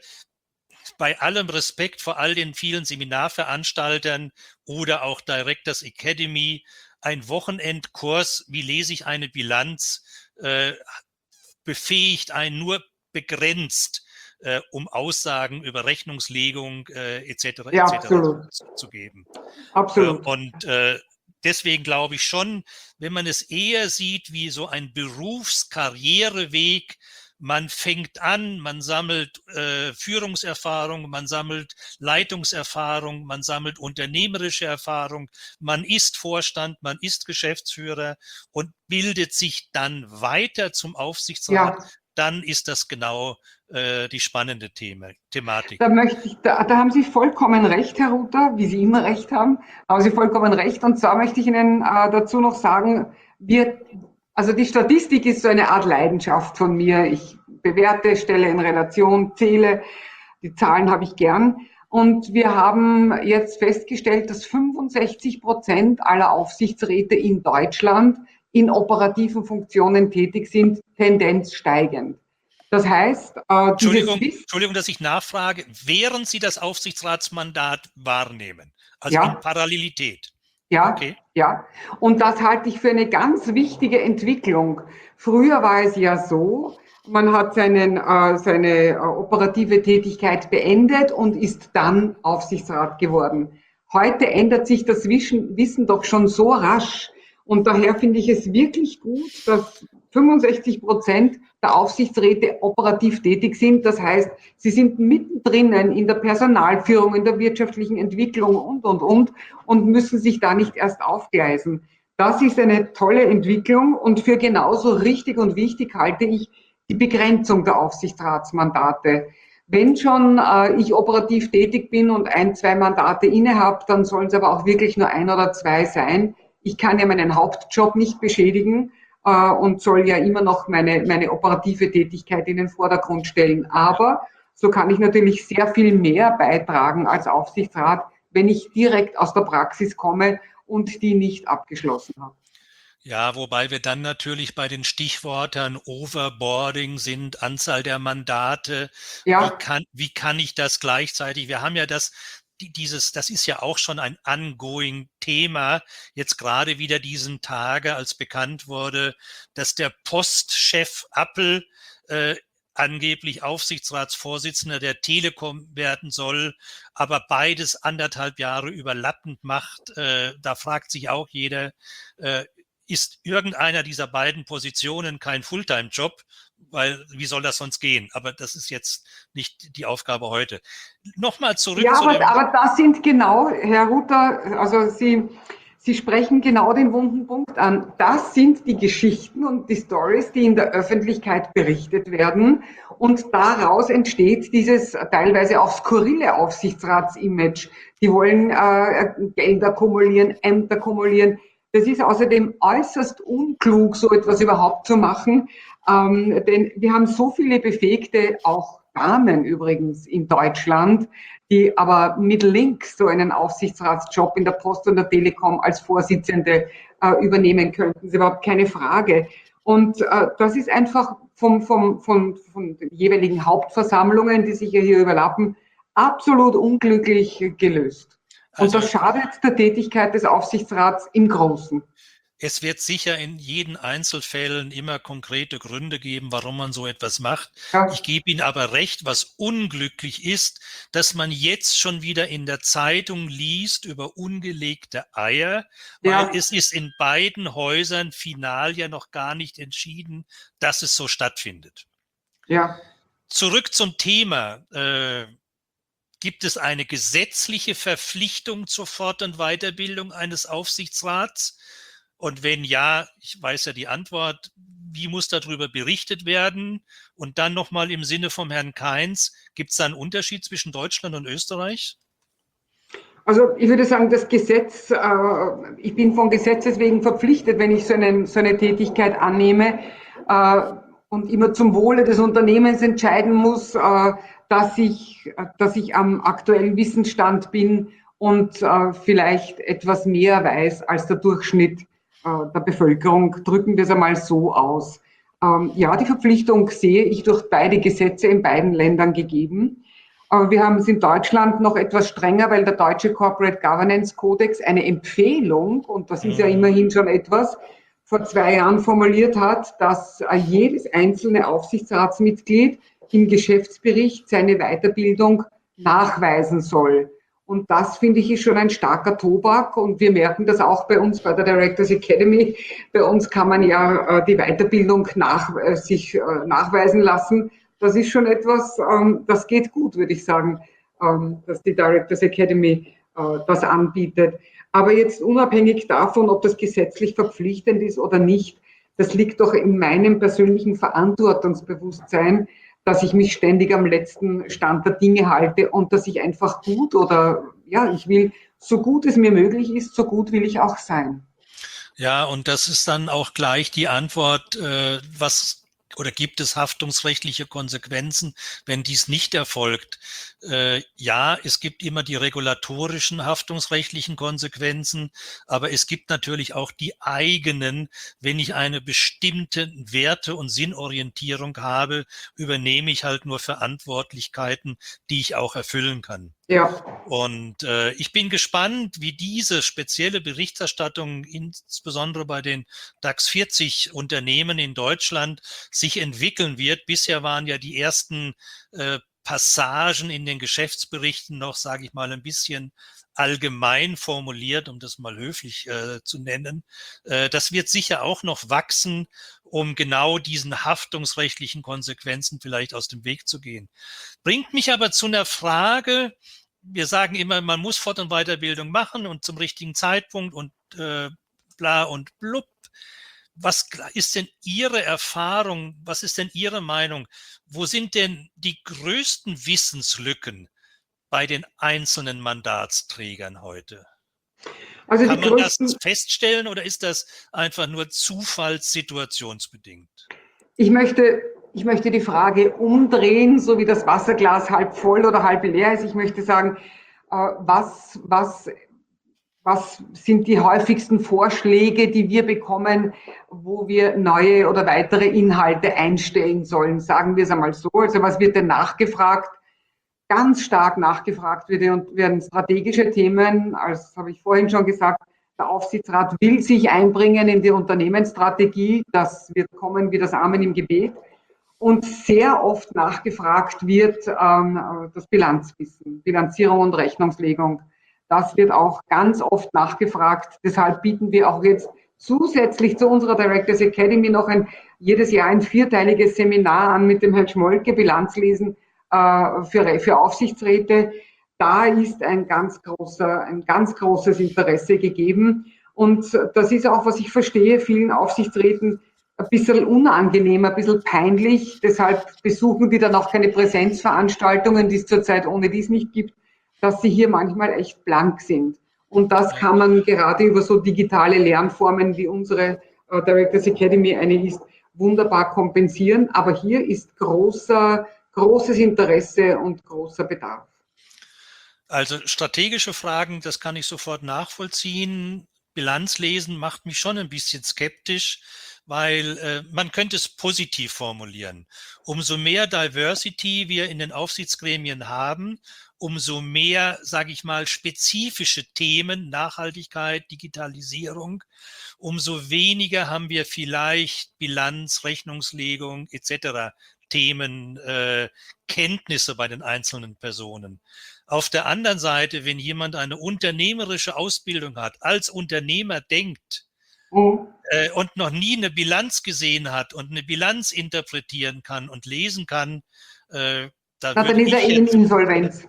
bei allem Respekt vor all den vielen Seminarveranstaltern oder auch Directors Academy, ein Wochenendkurs, wie lese ich eine Bilanz, äh, befähigt einen nur begrenzt, äh, um Aussagen über Rechnungslegung äh, et cetera ja, et cetera zu, zu geben. Absolut. Äh, und äh, deswegen glaube ich schon, wenn man es eher sieht wie so ein Berufskarriereweg, man fängt an, man sammelt äh, Führungserfahrung, man sammelt Leitungserfahrung, man sammelt unternehmerische Erfahrung, man ist Vorstand, man ist Geschäftsführer und bildet sich dann weiter zum Aufsichtsrat, ja. Dann ist das genau äh, die spannende Thema, Thematik. Da möchte ich, da, da haben Sie vollkommen recht, Herr Ruther, wie Sie immer recht haben, haben Sie vollkommen recht. Und zwar möchte ich Ihnen äh, dazu noch sagen, wir Also die Statistik ist so eine Art Leidenschaft von mir. Ich bewerte, stelle in Relation, zähle. Die Zahlen habe ich gern. Und wir haben jetzt festgestellt, dass fünfundsechzig Prozent aller Aufsichtsräte in Deutschland in operativen Funktionen tätig sind, Tendenz steigend. Das heißt, äh, dieses Entschuldigung, Wissen, Entschuldigung, dass ich nachfrage, während Sie das Aufsichtsratsmandat wahrnehmen, also in ja, Parallelität. ja, Okay. ja. Und das halte ich für eine ganz wichtige Entwicklung. Früher war es ja so, man hat seinen, äh, seine äh, operative Tätigkeit beendet und ist dann Aufsichtsrat geworden. Heute ändert sich das Wissen, Wissen doch schon so rasch. Und daher finde ich es wirklich gut, dass fünfundsechzig Prozent der Aufsichtsräte operativ tätig sind. Das heißt, sie sind mittendrin in der Personalführung, in der wirtschaftlichen Entwicklung und, und, und und müssen sich da nicht erst aufgleisen. Das ist eine tolle Entwicklung und für genauso richtig und wichtig halte ich die Begrenzung der Aufsichtsratsmandate. Wenn schon äh, ich operativ tätig bin und ein, zwei Mandate innehabe, dann sollen es aber auch wirklich nur ein oder zwei sein. Ich kann ja meinen Hauptjob nicht beschädigen äh, und soll ja immer noch meine, meine operative Tätigkeit in den Vordergrund stellen. Aber so kann ich natürlich sehr viel mehr beitragen als Aufsichtsrat, wenn ich direkt aus der Praxis komme und die nicht abgeschlossen habe. Ja, wobei wir dann natürlich bei den Stichworten Overboarding sind, Anzahl der Mandate. Wie Ja, kann, wie kann ich das gleichzeitig? Wir haben ja das, die, dieses, das ist ja auch schon ein ongoing Thema. Jetzt gerade wieder diesen Tage, als bekannt wurde, dass der Postchef Appel äh, angeblich Aufsichtsratsvorsitzender der Telekom werden soll, aber beides anderthalb Jahre überlappend macht. Äh, da fragt sich auch jeder, äh, ist irgendeiner dieser beiden Positionen kein Fulltime-Job, weil wie soll das sonst gehen? Aber das ist jetzt nicht die Aufgabe heute. Nochmal zurück ja, zu aber, dem, aber das sind genau, Herr Ruther, also Sie, Sie sprechen genau den wunden Punkt an. Das sind die Geschichten und die Stories, die in der Öffentlichkeit berichtet werden. Und daraus entsteht dieses teilweise auch skurrile Aufsichtsratsimage. Die wollen äh, Gelder kumulieren, Ämter kumulieren. Das ist außerdem äußerst unklug, so etwas überhaupt zu machen. Ähm, denn wir haben so viele befähigte, auch Damen übrigens in Deutschland, die aber mit links so einen Aufsichtsratsjob in der Post und der Telekom als Vorsitzende äh, übernehmen könnten. Das ist überhaupt keine Frage. Und äh, das ist einfach vom, vom, von, von den jeweiligen Hauptversammlungen, die sich ja hier überlappen, absolut unglücklich gelöst. Und also das schadet der Tätigkeit des Aufsichtsrats im Großen. es wird sicher in jeden Einzelfällen immer konkrete Gründe geben, warum man so etwas macht. Ja, Ich gebe Ihnen aber recht, was unglücklich ist, dass man jetzt schon wieder in der Zeitung liest über ungelegte Eier, weil ja, es ist in beiden Häusern final ja noch gar nicht entschieden, dass es so stattfindet. ja. Zurück zum Thema. Äh, gibt es eine gesetzliche Verpflichtung zur Fort- und Weiterbildung eines Aufsichtsrats? Und wenn ja, ich weiß ja die Antwort, wie muss darüber berichtet werden? Und dann nochmal im Sinne vom Herrn Kainz, gibt es da einen Unterschied zwischen Deutschland und Österreich? Also ich würde sagen, das Gesetz, äh, ich bin von Gesetzes wegen verpflichtet, wenn ich so, einen, so eine Tätigkeit annehme äh, und immer zum Wohle des Unternehmens entscheiden muss, äh, dass, ich, dass ich am aktuellen Wissensstand bin und äh, vielleicht etwas mehr weiß als der Durchschnitt äh, der Bevölkerung. Drücken wir es einmal so aus. Ähm, ja, die Verpflichtung sehe ich durch beide Gesetze in beiden Ländern gegeben. Aber wir haben es in Deutschland noch etwas strenger, weil der deutsche Corporate Governance Kodex eine Empfehlung, und das ist ja Mhm. immerhin schon etwas, vor zwei Jahren formuliert hat, dass jedes einzelne Aufsichtsratsmitglied im Geschäftsbericht seine Weiterbildung nachweisen soll. Und das, finde ich, ist schon ein starker Tobak. Und wir merken das auch bei uns bei der Directors Academy. Bei uns kann man ja die Weiterbildung nach, sich nachweisen lassen. Das ist schon etwas, ähm, das geht gut, würde ich sagen, ähm, dass die Directors Academy äh, das anbietet. Aber jetzt unabhängig davon, ob das gesetzlich verpflichtend ist oder nicht, das liegt doch in meinem persönlichen Verantwortungsbewusstsein, dass ich mich ständig am letzten Stand der Dinge halte und dass ich einfach gut oder ja, ich will, so gut es mir möglich ist, so gut will ich auch sein. Ja, und das ist dann auch gleich die Antwort, äh, was Oder gibt es haftungsrechtliche Konsequenzen, wenn dies nicht erfolgt? Äh, ja, es gibt immer die regulatorischen haftungsrechtlichen Konsequenzen, aber es gibt natürlich auch die eigenen. Wenn ich eine bestimmte Werte- und Sinnorientierung habe, übernehme ich halt nur Verantwortlichkeiten, die ich auch erfüllen kann. Ja. Und äh, ich bin gespannt, wie diese spezielle Berichterstattung, insbesondere bei den DAX vierzig Unternehmen in Deutschland, sich entwickeln wird. Bisher waren ja die ersten äh, Passagen in den Geschäftsberichten noch, sage ich mal, ein bisschen allgemein formuliert, um das mal höflich äh, zu nennen. Äh, das wird sicher auch noch wachsen, um genau diesen haftungsrechtlichen Konsequenzen vielleicht aus dem Weg zu gehen. Bringt mich aber zu einer Frage. Wir sagen immer, man muss Fort- und Weiterbildung machen und zum richtigen Zeitpunkt und äh, bla und blub. Was ist denn Ihre Erfahrung? Was ist denn Ihre Meinung? Wo sind denn die größten Wissenslücken bei den einzelnen Mandatsträgern heute? Also die Kann man das größten, feststellen oder ist das einfach nur zufallssituationsbedingt? ich möchte, ich möchte die Frage umdrehen, so wie das Wasserglas halb voll oder halb leer ist. Ich möchte sagen, äh, was, was, was sind die häufigsten Vorschläge, die wir bekommen, wo wir neue oder weitere Inhalte einstellen sollen? Sagen wir es einmal so. Also was wird denn nachgefragt? Ganz stark nachgefragt wird und werden strategische Themen, als habe ich vorhin schon gesagt, der Aufsichtsrat will sich einbringen in die Unternehmensstrategie. Das wird kommen wie das Amen im Gebet. Und sehr oft nachgefragt wird ähm, das Bilanzwissen, Bilanzierung und Rechnungslegung. Das wird auch ganz oft nachgefragt. Deshalb bieten wir auch jetzt zusätzlich zu unserer Directors Academy noch ein jedes Jahr ein vierteiliges Seminar an mit dem Herrn Schmolke, Bilanzlesen äh, für, für Aufsichtsräte. Da ist ein ganz großer, ein ganz großes Interesse gegeben. Und das ist auch, was ich verstehe, vielen Aufsichtsräten ein bisschen unangenehm, ein bisschen peinlich. Deshalb besuchen die dann auch keine Präsenzveranstaltungen, die es zurzeit ohne dies nicht gibt, dass sie hier manchmal echt blank sind. Und das Ja. kann man gerade über so digitale Lernformen, wie unsere äh, Directors Academy eine ist, wunderbar kompensieren. Aber hier ist großer, großes Interesse und großer Bedarf. Also strategische Fragen, das kann ich sofort nachvollziehen. Bilanzlesen macht mich schon ein bisschen skeptisch, weil äh, man könnte es positiv formulieren. Umso mehr Diversity wir in den Aufsichtsgremien haben, umso mehr, sage ich mal, spezifische Themen, Nachhaltigkeit, Digitalisierung, umso weniger haben wir vielleicht Bilanz, Rechnungslegung et cetera Themen, äh, Kenntnisse bei den einzelnen Personen. Auf der anderen Seite, wenn jemand eine unternehmerische Ausbildung hat, als Unternehmer denkt Mhm. äh, und noch nie eine Bilanz gesehen hat und eine Bilanz interpretieren kann und lesen kann, äh, da Na, dann würde ist er ich eh in jetzt, Insolvenz.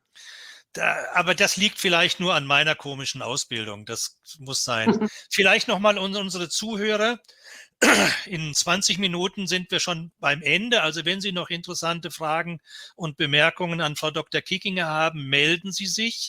da, aber das liegt vielleicht nur an meiner komischen Ausbildung. Das muss sein. Vielleicht nochmal an unsere Zuhörer. In zwanzig Minuten sind wir schon beim Ende. Also wenn Sie noch interessante Fragen und Bemerkungen an Frau Doktor Kickinger haben, melden Sie sich.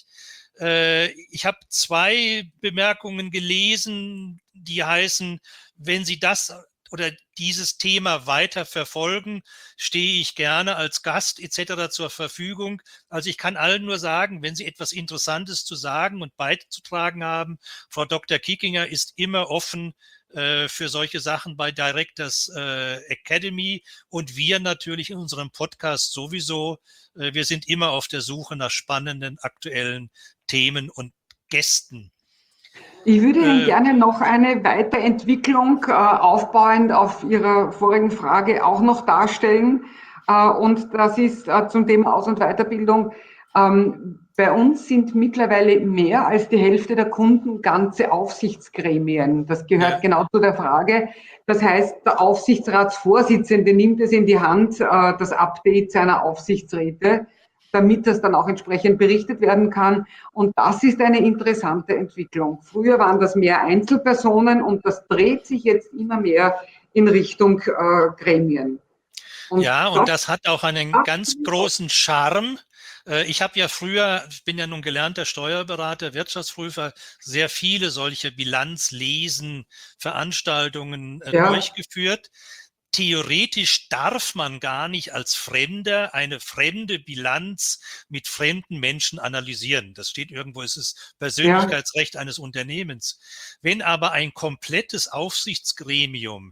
Ich habe zwei Bemerkungen gelesen, die heißen, wenn Sie das oder dieses Thema weiter verfolgen, stehe ich gerne als Gast et cetera zur Verfügung. Also ich kann allen nur sagen, wenn Sie etwas Interessantes zu sagen und beizutragen haben, Frau Doktor Kickinger ist immer offen für solche Sachen bei Directors äh, Academy und wir natürlich in unserem Podcast sowieso. Äh, wir sind immer auf der Suche nach spannenden aktuellen Themen und Gästen. Ich würde Ihnen Äh, gerne noch eine Weiterentwicklung äh, aufbauend auf Ihrer vorigen Frage auch noch darstellen. Äh, und das ist äh, zum Thema Aus- und Weiterbildung. Ähm, bei uns sind mittlerweile mehr als die Hälfte der Kunden ganze Aufsichtsgremien. Das gehört ja. genau zu der Frage. Das heißt, der Aufsichtsratsvorsitzende nimmt es in die Hand, äh, das Update seiner Aufsichtsräte, damit das dann auch entsprechend berichtet werden kann. Und das ist eine interessante Entwicklung. Früher waren das mehr Einzelpersonen und das dreht sich jetzt immer mehr in Richtung äh, Gremien. Und Ja, und das, das hat auch einen ganz großen Charme. Ich habe ja früher, ich bin ja nun gelernter Steuerberater, Wirtschaftsprüfer, sehr viele solche Bilanzlesen, Veranstaltungen äh, ja, durchgeführt. theoretisch darf man gar nicht als Fremder eine fremde Bilanz mit fremden Menschen analysieren. Das steht irgendwo, es ist Persönlichkeitsrecht ja. eines Unternehmens. Wenn aber ein komplettes Aufsichtsgremium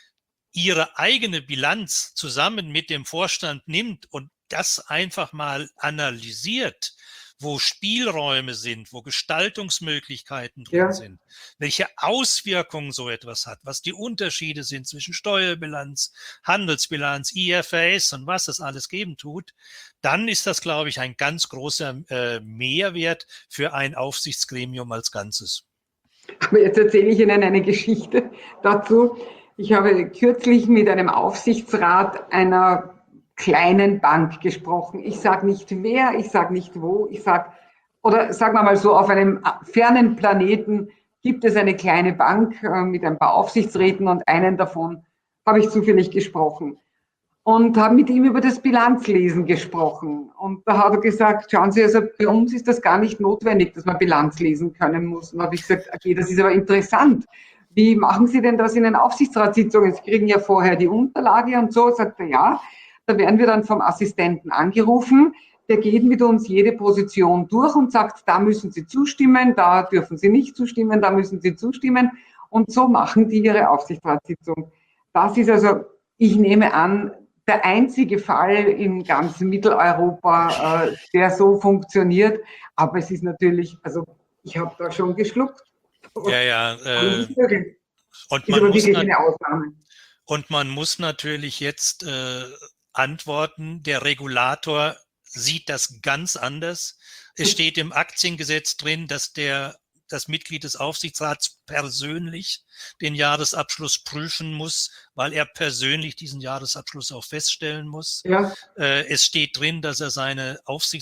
ihre eigene Bilanz zusammen mit dem Vorstand nimmt und das einfach mal analysiert, wo Spielräume sind, wo Gestaltungsmöglichkeiten drin ja. sind, welche Auswirkungen so etwas hat, was die Unterschiede sind zwischen Steuerbilanz, Handelsbilanz, I F R S und was es alles geben tut, dann ist das, glaube ich, ein ganz großer äh, Mehrwert für ein Aufsichtsgremium als Ganzes. Aber jetzt erzähle ich Ihnen eine Geschichte dazu. Ich habe kürzlich mit einem Aufsichtsrat einer kleinen Bank gesprochen. Ich sage nicht wer, ich sage nicht wo, ich sage, oder sagen wir mal so, auf einem fernen Planeten gibt es eine kleine Bank äh, mit ein paar Aufsichtsräten und einen davon habe ich zufällig gesprochen und habe mit ihm über das Bilanzlesen gesprochen. Und da hat er gesagt, schauen Sie, also bei uns ist das gar nicht notwendig, dass man Bilanz lesen können muss. Und da habe ich gesagt, okay, das ist aber interessant. Wie machen Sie denn das in den Aufsichtsratssitzungen? Sie kriegen ja vorher die Unterlage und so. Sagt er, ja. Da werden wir dann vom Assistenten angerufen, der geht mit uns jede Position durch und sagt, da müssen Sie zustimmen, da dürfen Sie nicht zustimmen, da müssen Sie zustimmen. Und so machen die ihre Aufsichtsratssitzung. Das ist also, ich nehme an, der einzige Fall in ganz Mitteleuropa, äh, der so funktioniert. Aber es ist natürlich, also ich habe da schon geschluckt. Ja, ja. Äh, ist möglich. Und ist man aber muss wirklich eine Ausnahme. Und man muss natürlich jetzt äh, antworten, der Regulator sieht das ganz anders. Es steht im Aktiengesetz drin, dass der das Mitglied des Aufsichtsrats persönlich den Jahresabschluss prüfen muss, weil er persönlich diesen Jahresabschluss auch feststellen muss. Ja. Äh, es steht drin, dass er seine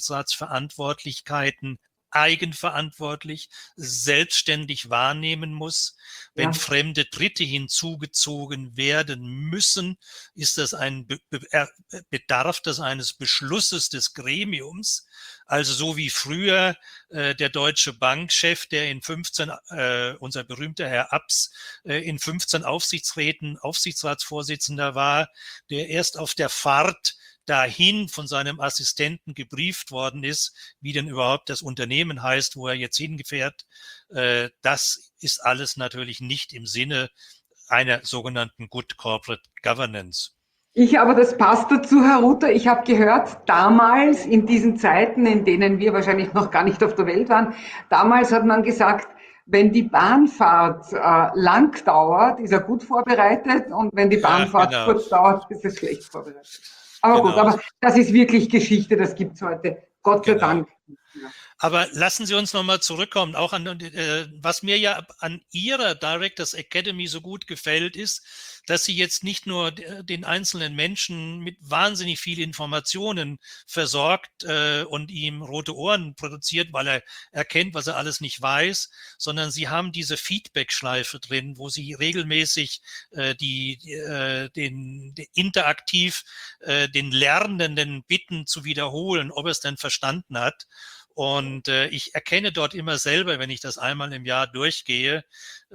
Aufsichtsratsverantwortlichkeiten eigenverantwortlich, selbstständig wahrnehmen muss. Wenn Ja. fremde Dritte hinzugezogen werden müssen, ist das ein Be Be bedarf das eines Beschlusses des Gremiums. Also so wie früher äh, der Deutsche Bankchef, der in fünfzehn, äh, unser berühmter Herr Abs, äh, in fünfzehn Aufsichtsräten Aufsichtsratsvorsitzender war, der erst auf der Fahrt dahin von seinem Assistenten gebrieft worden ist, wie denn überhaupt das Unternehmen heißt, wo er jetzt hingefährt. Äh, das ist alles natürlich nicht im Sinne einer sogenannten Good Corporate Governance. Ich aber, das passt dazu, Herr Ruther. Ich habe gehört, damals in diesen Zeiten, in denen wir wahrscheinlich noch gar nicht auf der Welt waren, damals hat man gesagt, wenn die Bahnfahrt äh, lang dauert, ist er gut vorbereitet und wenn die Bahnfahrt ja, genau. kurz dauert, ist er schlecht vorbereitet. Aber genau. gut, aber das ist wirklich Geschichte, das gibt's heute, Gott sei genau. Dank. Ja. Aber lassen Sie uns nochmal zurückkommen, auch an, äh, was mir ja an Ihrer Directors Academy so gut gefällt, ist, dass Sie jetzt nicht nur den einzelnen Menschen mit wahnsinnig viel Informationen versorgt äh, und ihm rote Ohren produziert, weil er erkennt, was er alles nicht weiß, sondern Sie haben diese Feedback-Schleife drin, wo Sie regelmäßig äh, die, äh, den, den interaktiv äh, den Lernenden bitten zu wiederholen, ob er es denn verstanden hat. Und äh, ich erkenne dort immer selber, wenn ich das einmal im Jahr durchgehe,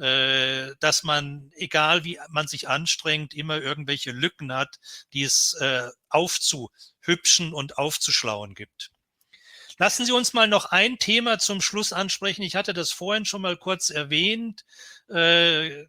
äh, dass man, egal wie man sich anstrengt, immer irgendwelche Lücken hat, die es äh, aufzuhübschen und aufzuschlauen gibt. Lassen Sie uns mal noch ein Thema zum Schluss ansprechen. Ich hatte das vorhin schon mal kurz erwähnt. Äh,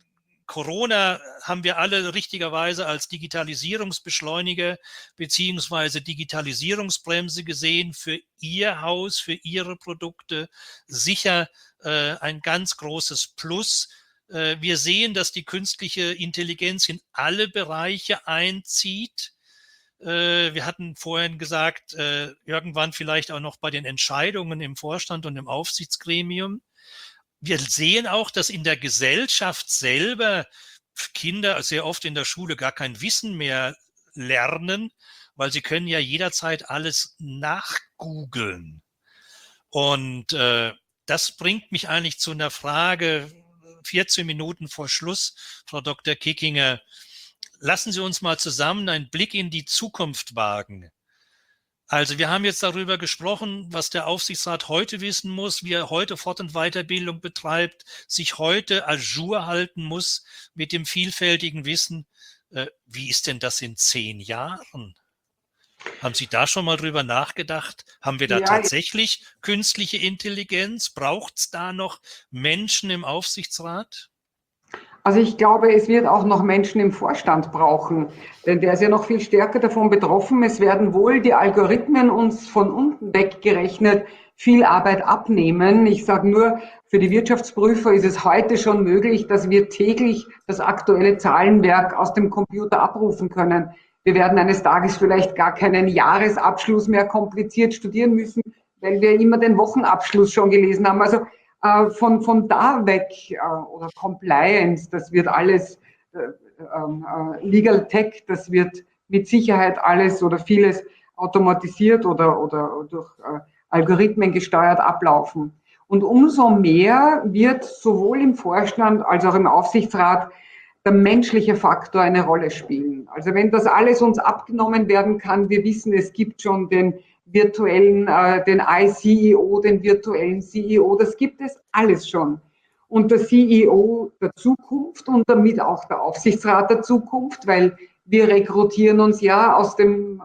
Corona haben wir alle richtigerweise als Digitalisierungsbeschleuniger beziehungsweise Digitalisierungsbremse gesehen für Ihr Haus, für Ihre Produkte. Sicher äh, ein ganz großes Plus. Äh, wir sehen, dass die künstliche Intelligenz in alle Bereiche einzieht. Äh, wir hatten vorhin gesagt, äh, irgendwann vielleicht auch noch bei den Entscheidungen im Vorstand und im Aufsichtsgremium. Wir sehen auch, dass in der Gesellschaft selber Kinder sehr oft in der Schule gar kein Wissen mehr lernen, weil sie können ja jederzeit alles nachgoogeln. Und äh, das bringt mich eigentlich zu einer Frage, vierzehn Minuten vor Schluss, Frau Doktor Kickinger. Lassen Sie uns mal zusammen einen Blick in die Zukunft wagen. Also wir haben jetzt darüber gesprochen, was der Aufsichtsrat heute wissen muss, wie er heute Fort- und Weiterbildung betreibt, sich heute à jour halten muss mit dem vielfältigen Wissen. Äh, wie ist denn das in zehn Jahren? Haben Sie da schon mal drüber nachgedacht? Haben wir da Ja, tatsächlich künstliche Intelligenz? Braucht es da noch Menschen im Aufsichtsrat? also ich glaube, es wird auch noch Menschen im Vorstand brauchen, denn der ist ja noch viel stärker davon betroffen. Es werden wohl die Algorithmen uns von unten weggerechnet viel Arbeit abnehmen. Ich sage nur, für die Wirtschaftsprüfer ist es heute schon möglich, dass wir täglich das aktuelle Zahlenwerk aus dem Computer abrufen können. Wir werden eines Tages vielleicht gar keinen Jahresabschluss mehr kompliziert studieren müssen, weil wir immer den Wochenabschluss schon gelesen haben. Also äh, von, von da weg äh, oder Compliance, das wird alles, äh, äh, Legal Tech, das wird mit Sicherheit alles oder vieles automatisiert oder, oder durch äh, Algorithmen gesteuert ablaufen. Und umso mehr wird sowohl im Vorstand als auch im Aufsichtsrat der menschliche Faktor eine Rolle spielen. Also wenn das alles uns abgenommen werden kann, wir wissen, es gibt schon den virtuellen, äh, den I-C E O, den virtuellen C E O, das gibt es alles schon. Und der C E O der Zukunft und damit auch der Aufsichtsrat der Zukunft, weil wir rekrutieren uns ja aus dem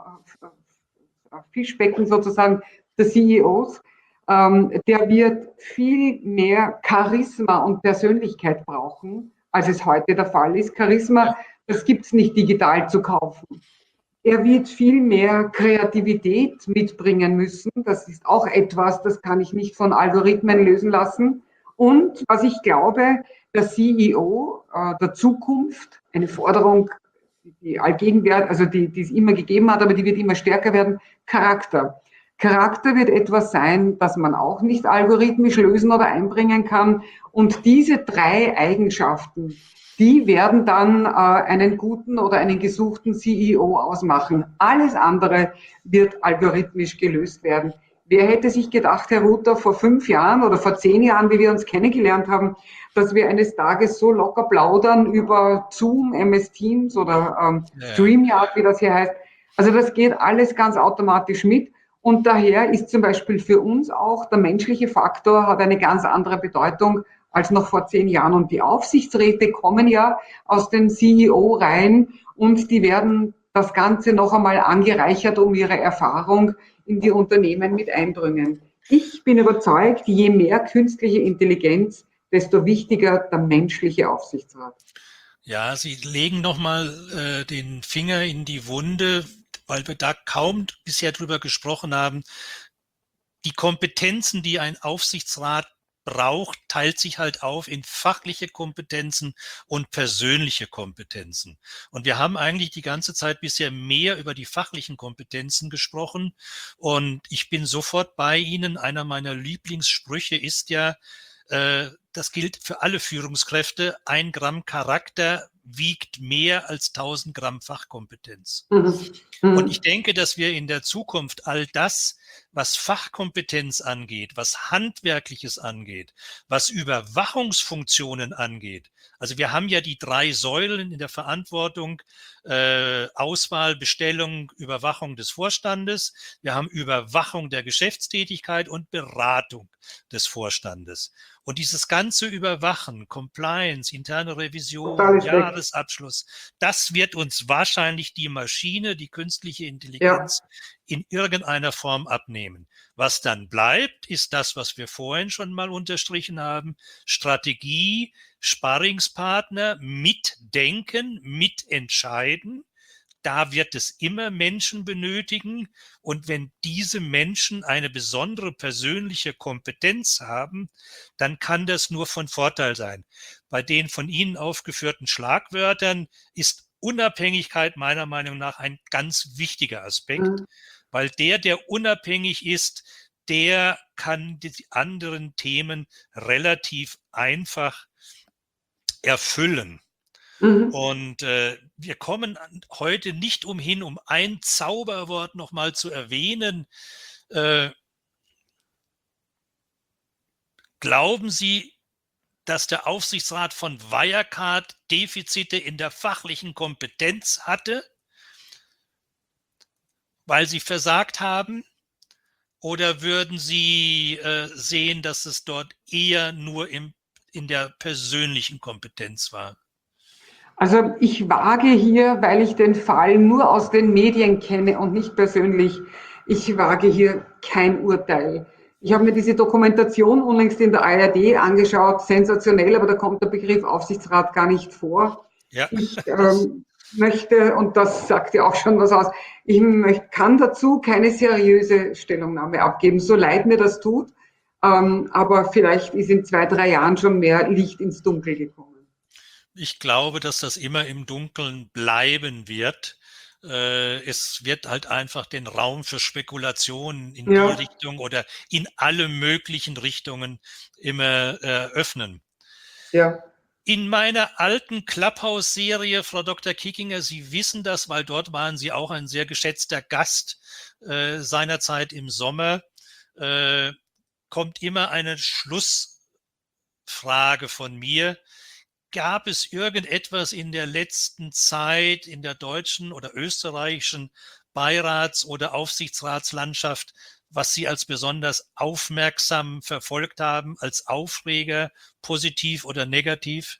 Fischbecken sozusagen der C E Os, ähm, der wird viel mehr Charisma und Persönlichkeit brauchen, als es heute der Fall ist. Charisma, Ja, das gibt es nicht digital zu kaufen. Er wird viel mehr Kreativität mitbringen müssen. Das ist auch etwas, das kann ich nicht von Algorithmen lösen lassen. Und was ich glaube, der C E O äh, der Zukunft, eine Forderung, die allgegenwärtig, also die, die es immer gegeben hat, aber die wird immer stärker werden, Charakter. Charakter wird etwas sein, das man auch nicht algorithmisch lösen oder einbringen kann. Und diese drei Eigenschaften, die werden dann äh, einen guten oder einen gesuchten C E O ausmachen. Alles andere wird algorithmisch gelöst werden. Wer hätte sich gedacht, Herr Ruther, vor fünf Jahren oder vor zehn Jahren, wie wir uns kennengelernt haben, dass wir eines Tages so locker plaudern über Zoom, M S Teams oder ähm, ja, StreamYard, wie das hier heißt. Also das geht alles ganz automatisch mit. Und daher ist zum Beispiel für uns auch der menschliche Faktor hat eine ganz andere Bedeutung als noch vor zehn Jahren. Und die Aufsichtsräte kommen ja aus den C E O-Reihen und die werden das Ganze noch einmal angereichert um ihre Erfahrung in die Unternehmen mit einbringen. Ich bin überzeugt, je mehr künstliche Intelligenz, desto wichtiger der menschliche Aufsichtsrat. ja, Sie legen nochmal äh, den Finger in die Wunde, weil wir da kaum bisher drüber gesprochen haben. Die Kompetenzen, die ein Aufsichtsrat braucht, teilt sich halt auf in fachliche Kompetenzen und persönliche Kompetenzen. Und wir haben eigentlich die ganze Zeit bisher mehr über die fachlichen Kompetenzen gesprochen. Und ich bin sofort bei Ihnen. Einer meiner Lieblingssprüche ist ja, äh, das gilt für alle Führungskräfte, ein Gramm Charakter wiegt mehr als tausend Gramm Fachkompetenz. Mhm. Und ich Mhm. denke, dass wir in der Zukunft all das, was Fachkompetenz angeht, was Handwerkliches angeht, was Überwachungsfunktionen angeht. Also wir haben ja die drei Säulen in der Verantwortung, äh, Auswahl, Bestellung, Überwachung des Vorstandes. Wir haben Überwachung der Geschäftstätigkeit und Beratung des Vorstandes. Und dieses ganze Überwachen, Compliance, interne Revision, Totales weg. Jahresabschluss, das wird uns wahrscheinlich die Maschine, die künstliche Ja, Intelligenz in irgendeiner Form abnehmen. Was dann bleibt, ist das, was wir vorhin schon mal unterstrichen haben: Strategie, Sparringspartner, mitdenken, mitentscheiden. Da wird es immer Menschen benötigen. Und wenn diese Menschen eine besondere persönliche Kompetenz haben, dann kann das nur von Vorteil sein. Bei den von Ihnen aufgeführten Schlagwörtern ist Unabhängigkeit meiner Meinung nach ein ganz wichtiger Aspekt, mhm. weil der, der unabhängig ist, der kann die anderen Themen relativ einfach erfüllen. Mhm. Und äh, wir kommen heute nicht umhin, um ein Zauberwort nochmal zu erwähnen. Äh, glauben Sie, dass der Aufsichtsrat von Wirecard Defizite in der fachlichen Kompetenz hatte, weil sie versagt haben? Oder würden Sie äh, sehen, dass es dort eher nur im, in der persönlichen Kompetenz war? Also ich wage hier, weil ich den Fall nur aus den Medien kenne und nicht persönlich, ich wage hier kein Urteil. Ich habe mir diese Dokumentation unlängst in der A R D angeschaut, sensationell, aber da kommt der Begriff Aufsichtsrat gar nicht vor. Ja, Ich das, ähm, möchte, und das sagt ja auch schon was aus, ich möchte, kann dazu keine seriöse Stellungnahme abgeben, so leid mir das tut, ähm, aber vielleicht ist in zwei, drei Jahren schon mehr Licht ins Dunkel gekommen. ich glaube, dass das immer im Dunkeln bleiben wird. Äh, es wird halt einfach den Raum für Spekulationen in die Ja, Richtung oder in alle möglichen Richtungen immer äh, öffnen. ja. In meiner alten Clubhouse-Serie, Frau Doktor Kickinger, Sie wissen das, weil dort waren Sie auch ein sehr geschätzter Gast äh, seinerzeit im Sommer, äh, kommt immer eine Schlussfrage von mir. Gab es irgendetwas in der letzten Zeit in der deutschen oder österreichischen Beirats- oder Aufsichtsratslandschaft, was Sie als besonders aufmerksam verfolgt haben, als Aufreger, positiv oder negativ?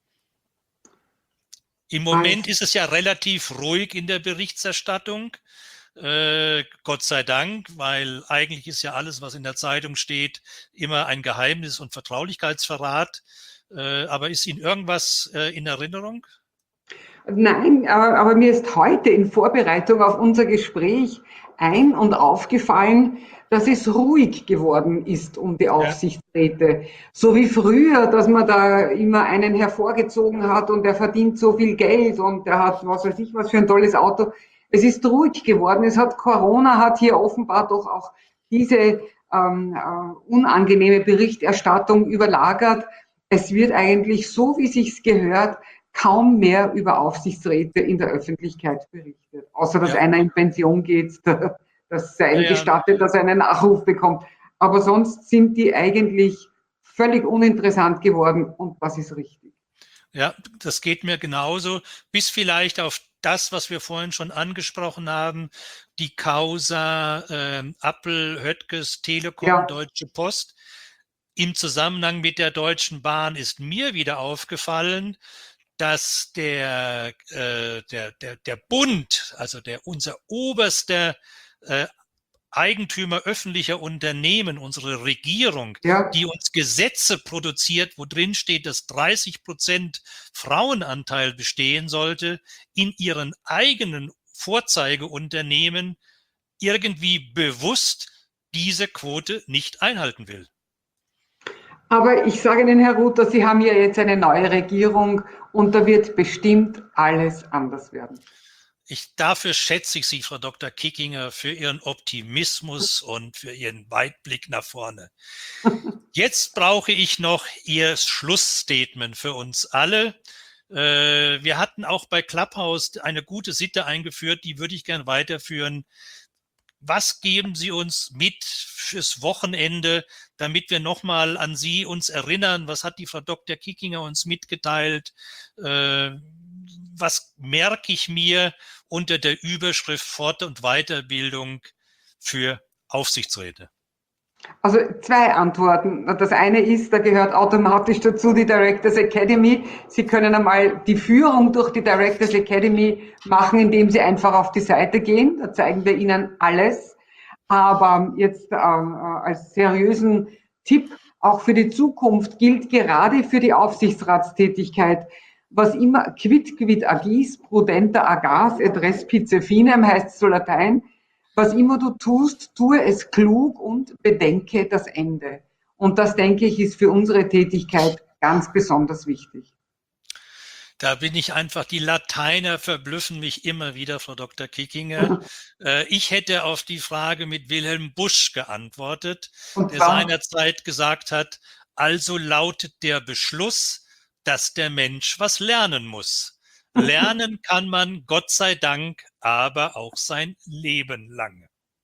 Im Moment Also, ist es ja relativ ruhig in der Berichterstattung. Äh, Gott sei Dank, weil eigentlich ist ja alles, was in der Zeitung steht, immer ein Geheimnis und Vertraulichkeitsverrat. Äh, aber ist Ihnen irgendwas äh, in Erinnerung? nein, aber, aber mir ist heute in Vorbereitung auf unser Gespräch ein und aufgefallen, dass es ruhig geworden ist um die Ja, Aufsichtsräte. So wie früher, dass man da immer einen hervorgezogen hat und der verdient so viel Geld und der hat was weiß ich was für ein tolles Auto. Es ist ruhig geworden. Es hat Corona hat hier offenbar doch auch diese ähm, äh, unangenehme Berichterstattung überlagert. Es wird eigentlich so, wie sich's gehört, kaum mehr über Aufsichtsräte in der Öffentlichkeit berichtet. Außer dass ja, einer in Pension geht, dass sei ja, ihm ja, gestattet, dass er einen Nachruf bekommt. Aber sonst sind die eigentlich völlig uninteressant geworden und das ist richtig. ja, das geht mir genauso. Bis vielleicht auf das, was wir vorhin schon angesprochen haben, die Causa äh, Appel, Höttges, Telekom, Ja, Deutsche Post. Im Zusammenhang mit der Deutschen Bahn ist mir wieder aufgefallen, dass der, äh, der, der, der Bund, also der, unser oberster äh, Eigentümer öffentlicher Unternehmen, unsere Regierung, ja. die uns Gesetze produziert, wo drin steht, dass dreißig Prozent Frauenanteil bestehen sollte, in ihren eigenen Vorzeigeunternehmen irgendwie bewusst diese Quote nicht einhalten will. Aber ich sage Ihnen, Herr Ruther, Sie haben ja jetzt eine neue Regierung und da wird bestimmt alles anders werden. Ich, dafür schätze ich Sie, Frau Doktor Kickinger, für Ihren Optimismus und für Ihren Weitblick nach vorne. Jetzt brauche ich noch Ihr Schlussstatement für uns alle. Äh, wir hatten auch bei Clubhouse eine gute Sitte eingeführt, die würde ich gern weiterführen. Was geben Sie uns mit fürs Wochenende, damit wir nochmal an Sie uns erinnern? Was hat die Frau Doktor Kickinger uns mitgeteilt? Äh, was merke ich mir unter der Überschrift Fort- und Weiterbildung für Aufsichtsräte? Also zwei Antworten. Das eine ist, da gehört automatisch dazu die Directors Academy. Sie können einmal die Führung durch die Directors Academy machen, indem Sie einfach auf die Seite gehen. Da zeigen wir Ihnen alles. Aber jetzt äh, als seriösen Tipp auch für die Zukunft gilt gerade für die Aufsichtsratstätigkeit, was immer quid quid agis, prudenter agas, et respice finem heißt es so Latein. Was immer du tust, tue es klug und bedenke das Ende. Und das, denke ich, ist für unsere Tätigkeit ganz besonders wichtig. Da bin ich einfach, die Lateiner verblüffen mich immer wieder, Frau Doktor Kickinger. Äh, ich hätte auf die Frage mit Wilhelm Busch geantwortet, Und der zwar, seinerzeit gesagt hat, also lautet der Beschluss, dass der Mensch was lernen muss. Lernen kann man, Gott sei Dank, aber auch sein Leben lang.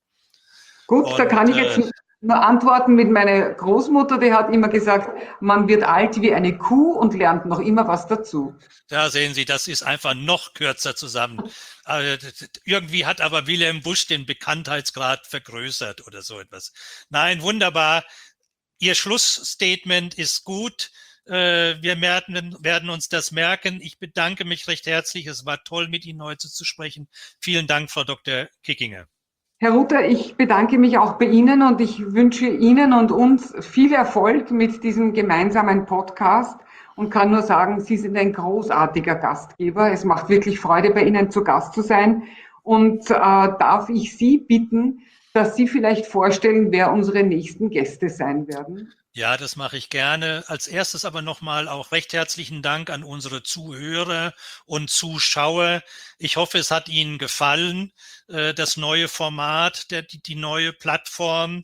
gut, da Und kann ich jetzt äh, nur antworten mit meiner Großmutter, die hat immer gesagt, man wird alt wie eine Kuh und lernt noch immer was dazu. da sehen Sie, das ist einfach noch kürzer zusammen. Äh, irgendwie hat aber Wilhelm Busch den Bekanntheitsgrad vergrößert oder so etwas. Nein, wunderbar. Ihr Schlussstatement ist gut. Äh, wir werden, werden uns das merken. Ich bedanke mich recht herzlich. Es war toll, mit Ihnen heute zu sprechen. Vielen Dank, Frau Doktor Kickinger. Herr Ruther, ich bedanke mich auch bei Ihnen und ich wünsche Ihnen und uns viel Erfolg mit diesem gemeinsamen Podcast und kann nur sagen, Sie sind ein großartiger Gastgeber. Es macht wirklich Freude, bei Ihnen zu Gast zu sein. Und äh, darf ich Sie bitten, dass Sie vielleicht vorstellen, wer unsere nächsten Gäste sein werden? Ja, das mache ich gerne. Als erstes aber nochmal auch recht herzlichen Dank an unsere Zuhörer und Zuschauer. Ich hoffe, es hat Ihnen gefallen, das neue Format, die neue Plattform.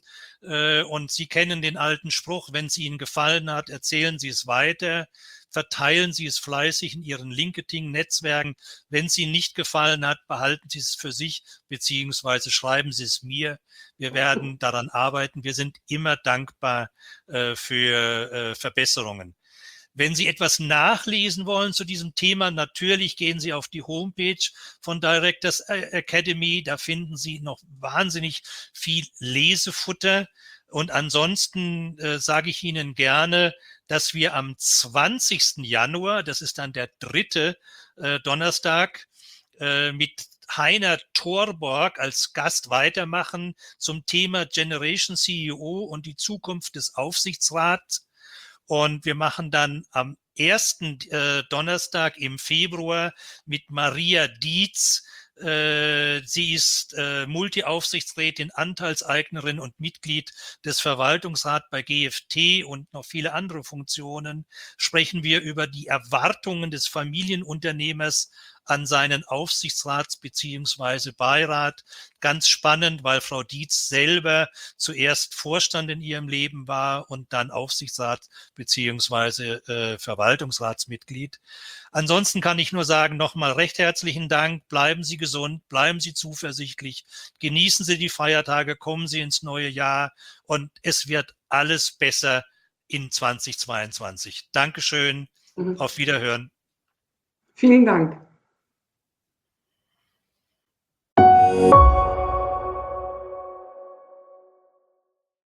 Und Sie kennen den alten Spruch, wenn es Ihnen gefallen hat, erzählen Sie es weiter. Verteilen Sie es fleißig in Ihren LinkedIn-Netzwerken. Wenn es Ihnen nicht gefallen hat, behalten Sie es für sich, beziehungsweise schreiben Sie es mir. Wir werden daran arbeiten. Wir sind immer dankbar äh, für äh, Verbesserungen. Wenn Sie etwas nachlesen wollen zu diesem Thema, natürlich gehen Sie auf die Homepage von Directors Academy. Da finden Sie noch wahnsinnig viel Lesefutter. Und ansonsten äh, sage ich Ihnen gerne, dass wir am zwanzigsten Januar, das ist dann der dritte äh, Donnerstag, äh, mit Heiner Thorborg als Gast weitermachen zum Thema Generation C E O und die Zukunft des Aufsichtsrats. Und wir machen dann am ersten äh, Donnerstag im Februar mit Maria Dietz. Äh, sie ist äh, Multi-Aufsichtsrätin, Anteilseignerin und Mitglied des Verwaltungsrats bei G F T und noch viele andere Funktionen. Sprechen wir über die Erwartungen des Familienunternehmers an seinen Aufsichtsrats beziehungsweise Beirat. Ganz spannend, weil Frau Dietz selber zuerst Vorstand in ihrem Leben war und dann Aufsichtsrat beziehungsweise äh, Verwaltungsratsmitglied. Ansonsten kann ich nur sagen, nochmal recht herzlichen Dank. Bleiben Sie gesund, bleiben Sie zuversichtlich, genießen Sie die Feiertage, kommen Sie ins neue Jahr und es wird alles besser in zweitausendzweiundzwanzig. Dankeschön, Mhm. auf Wiederhören. Vielen Dank.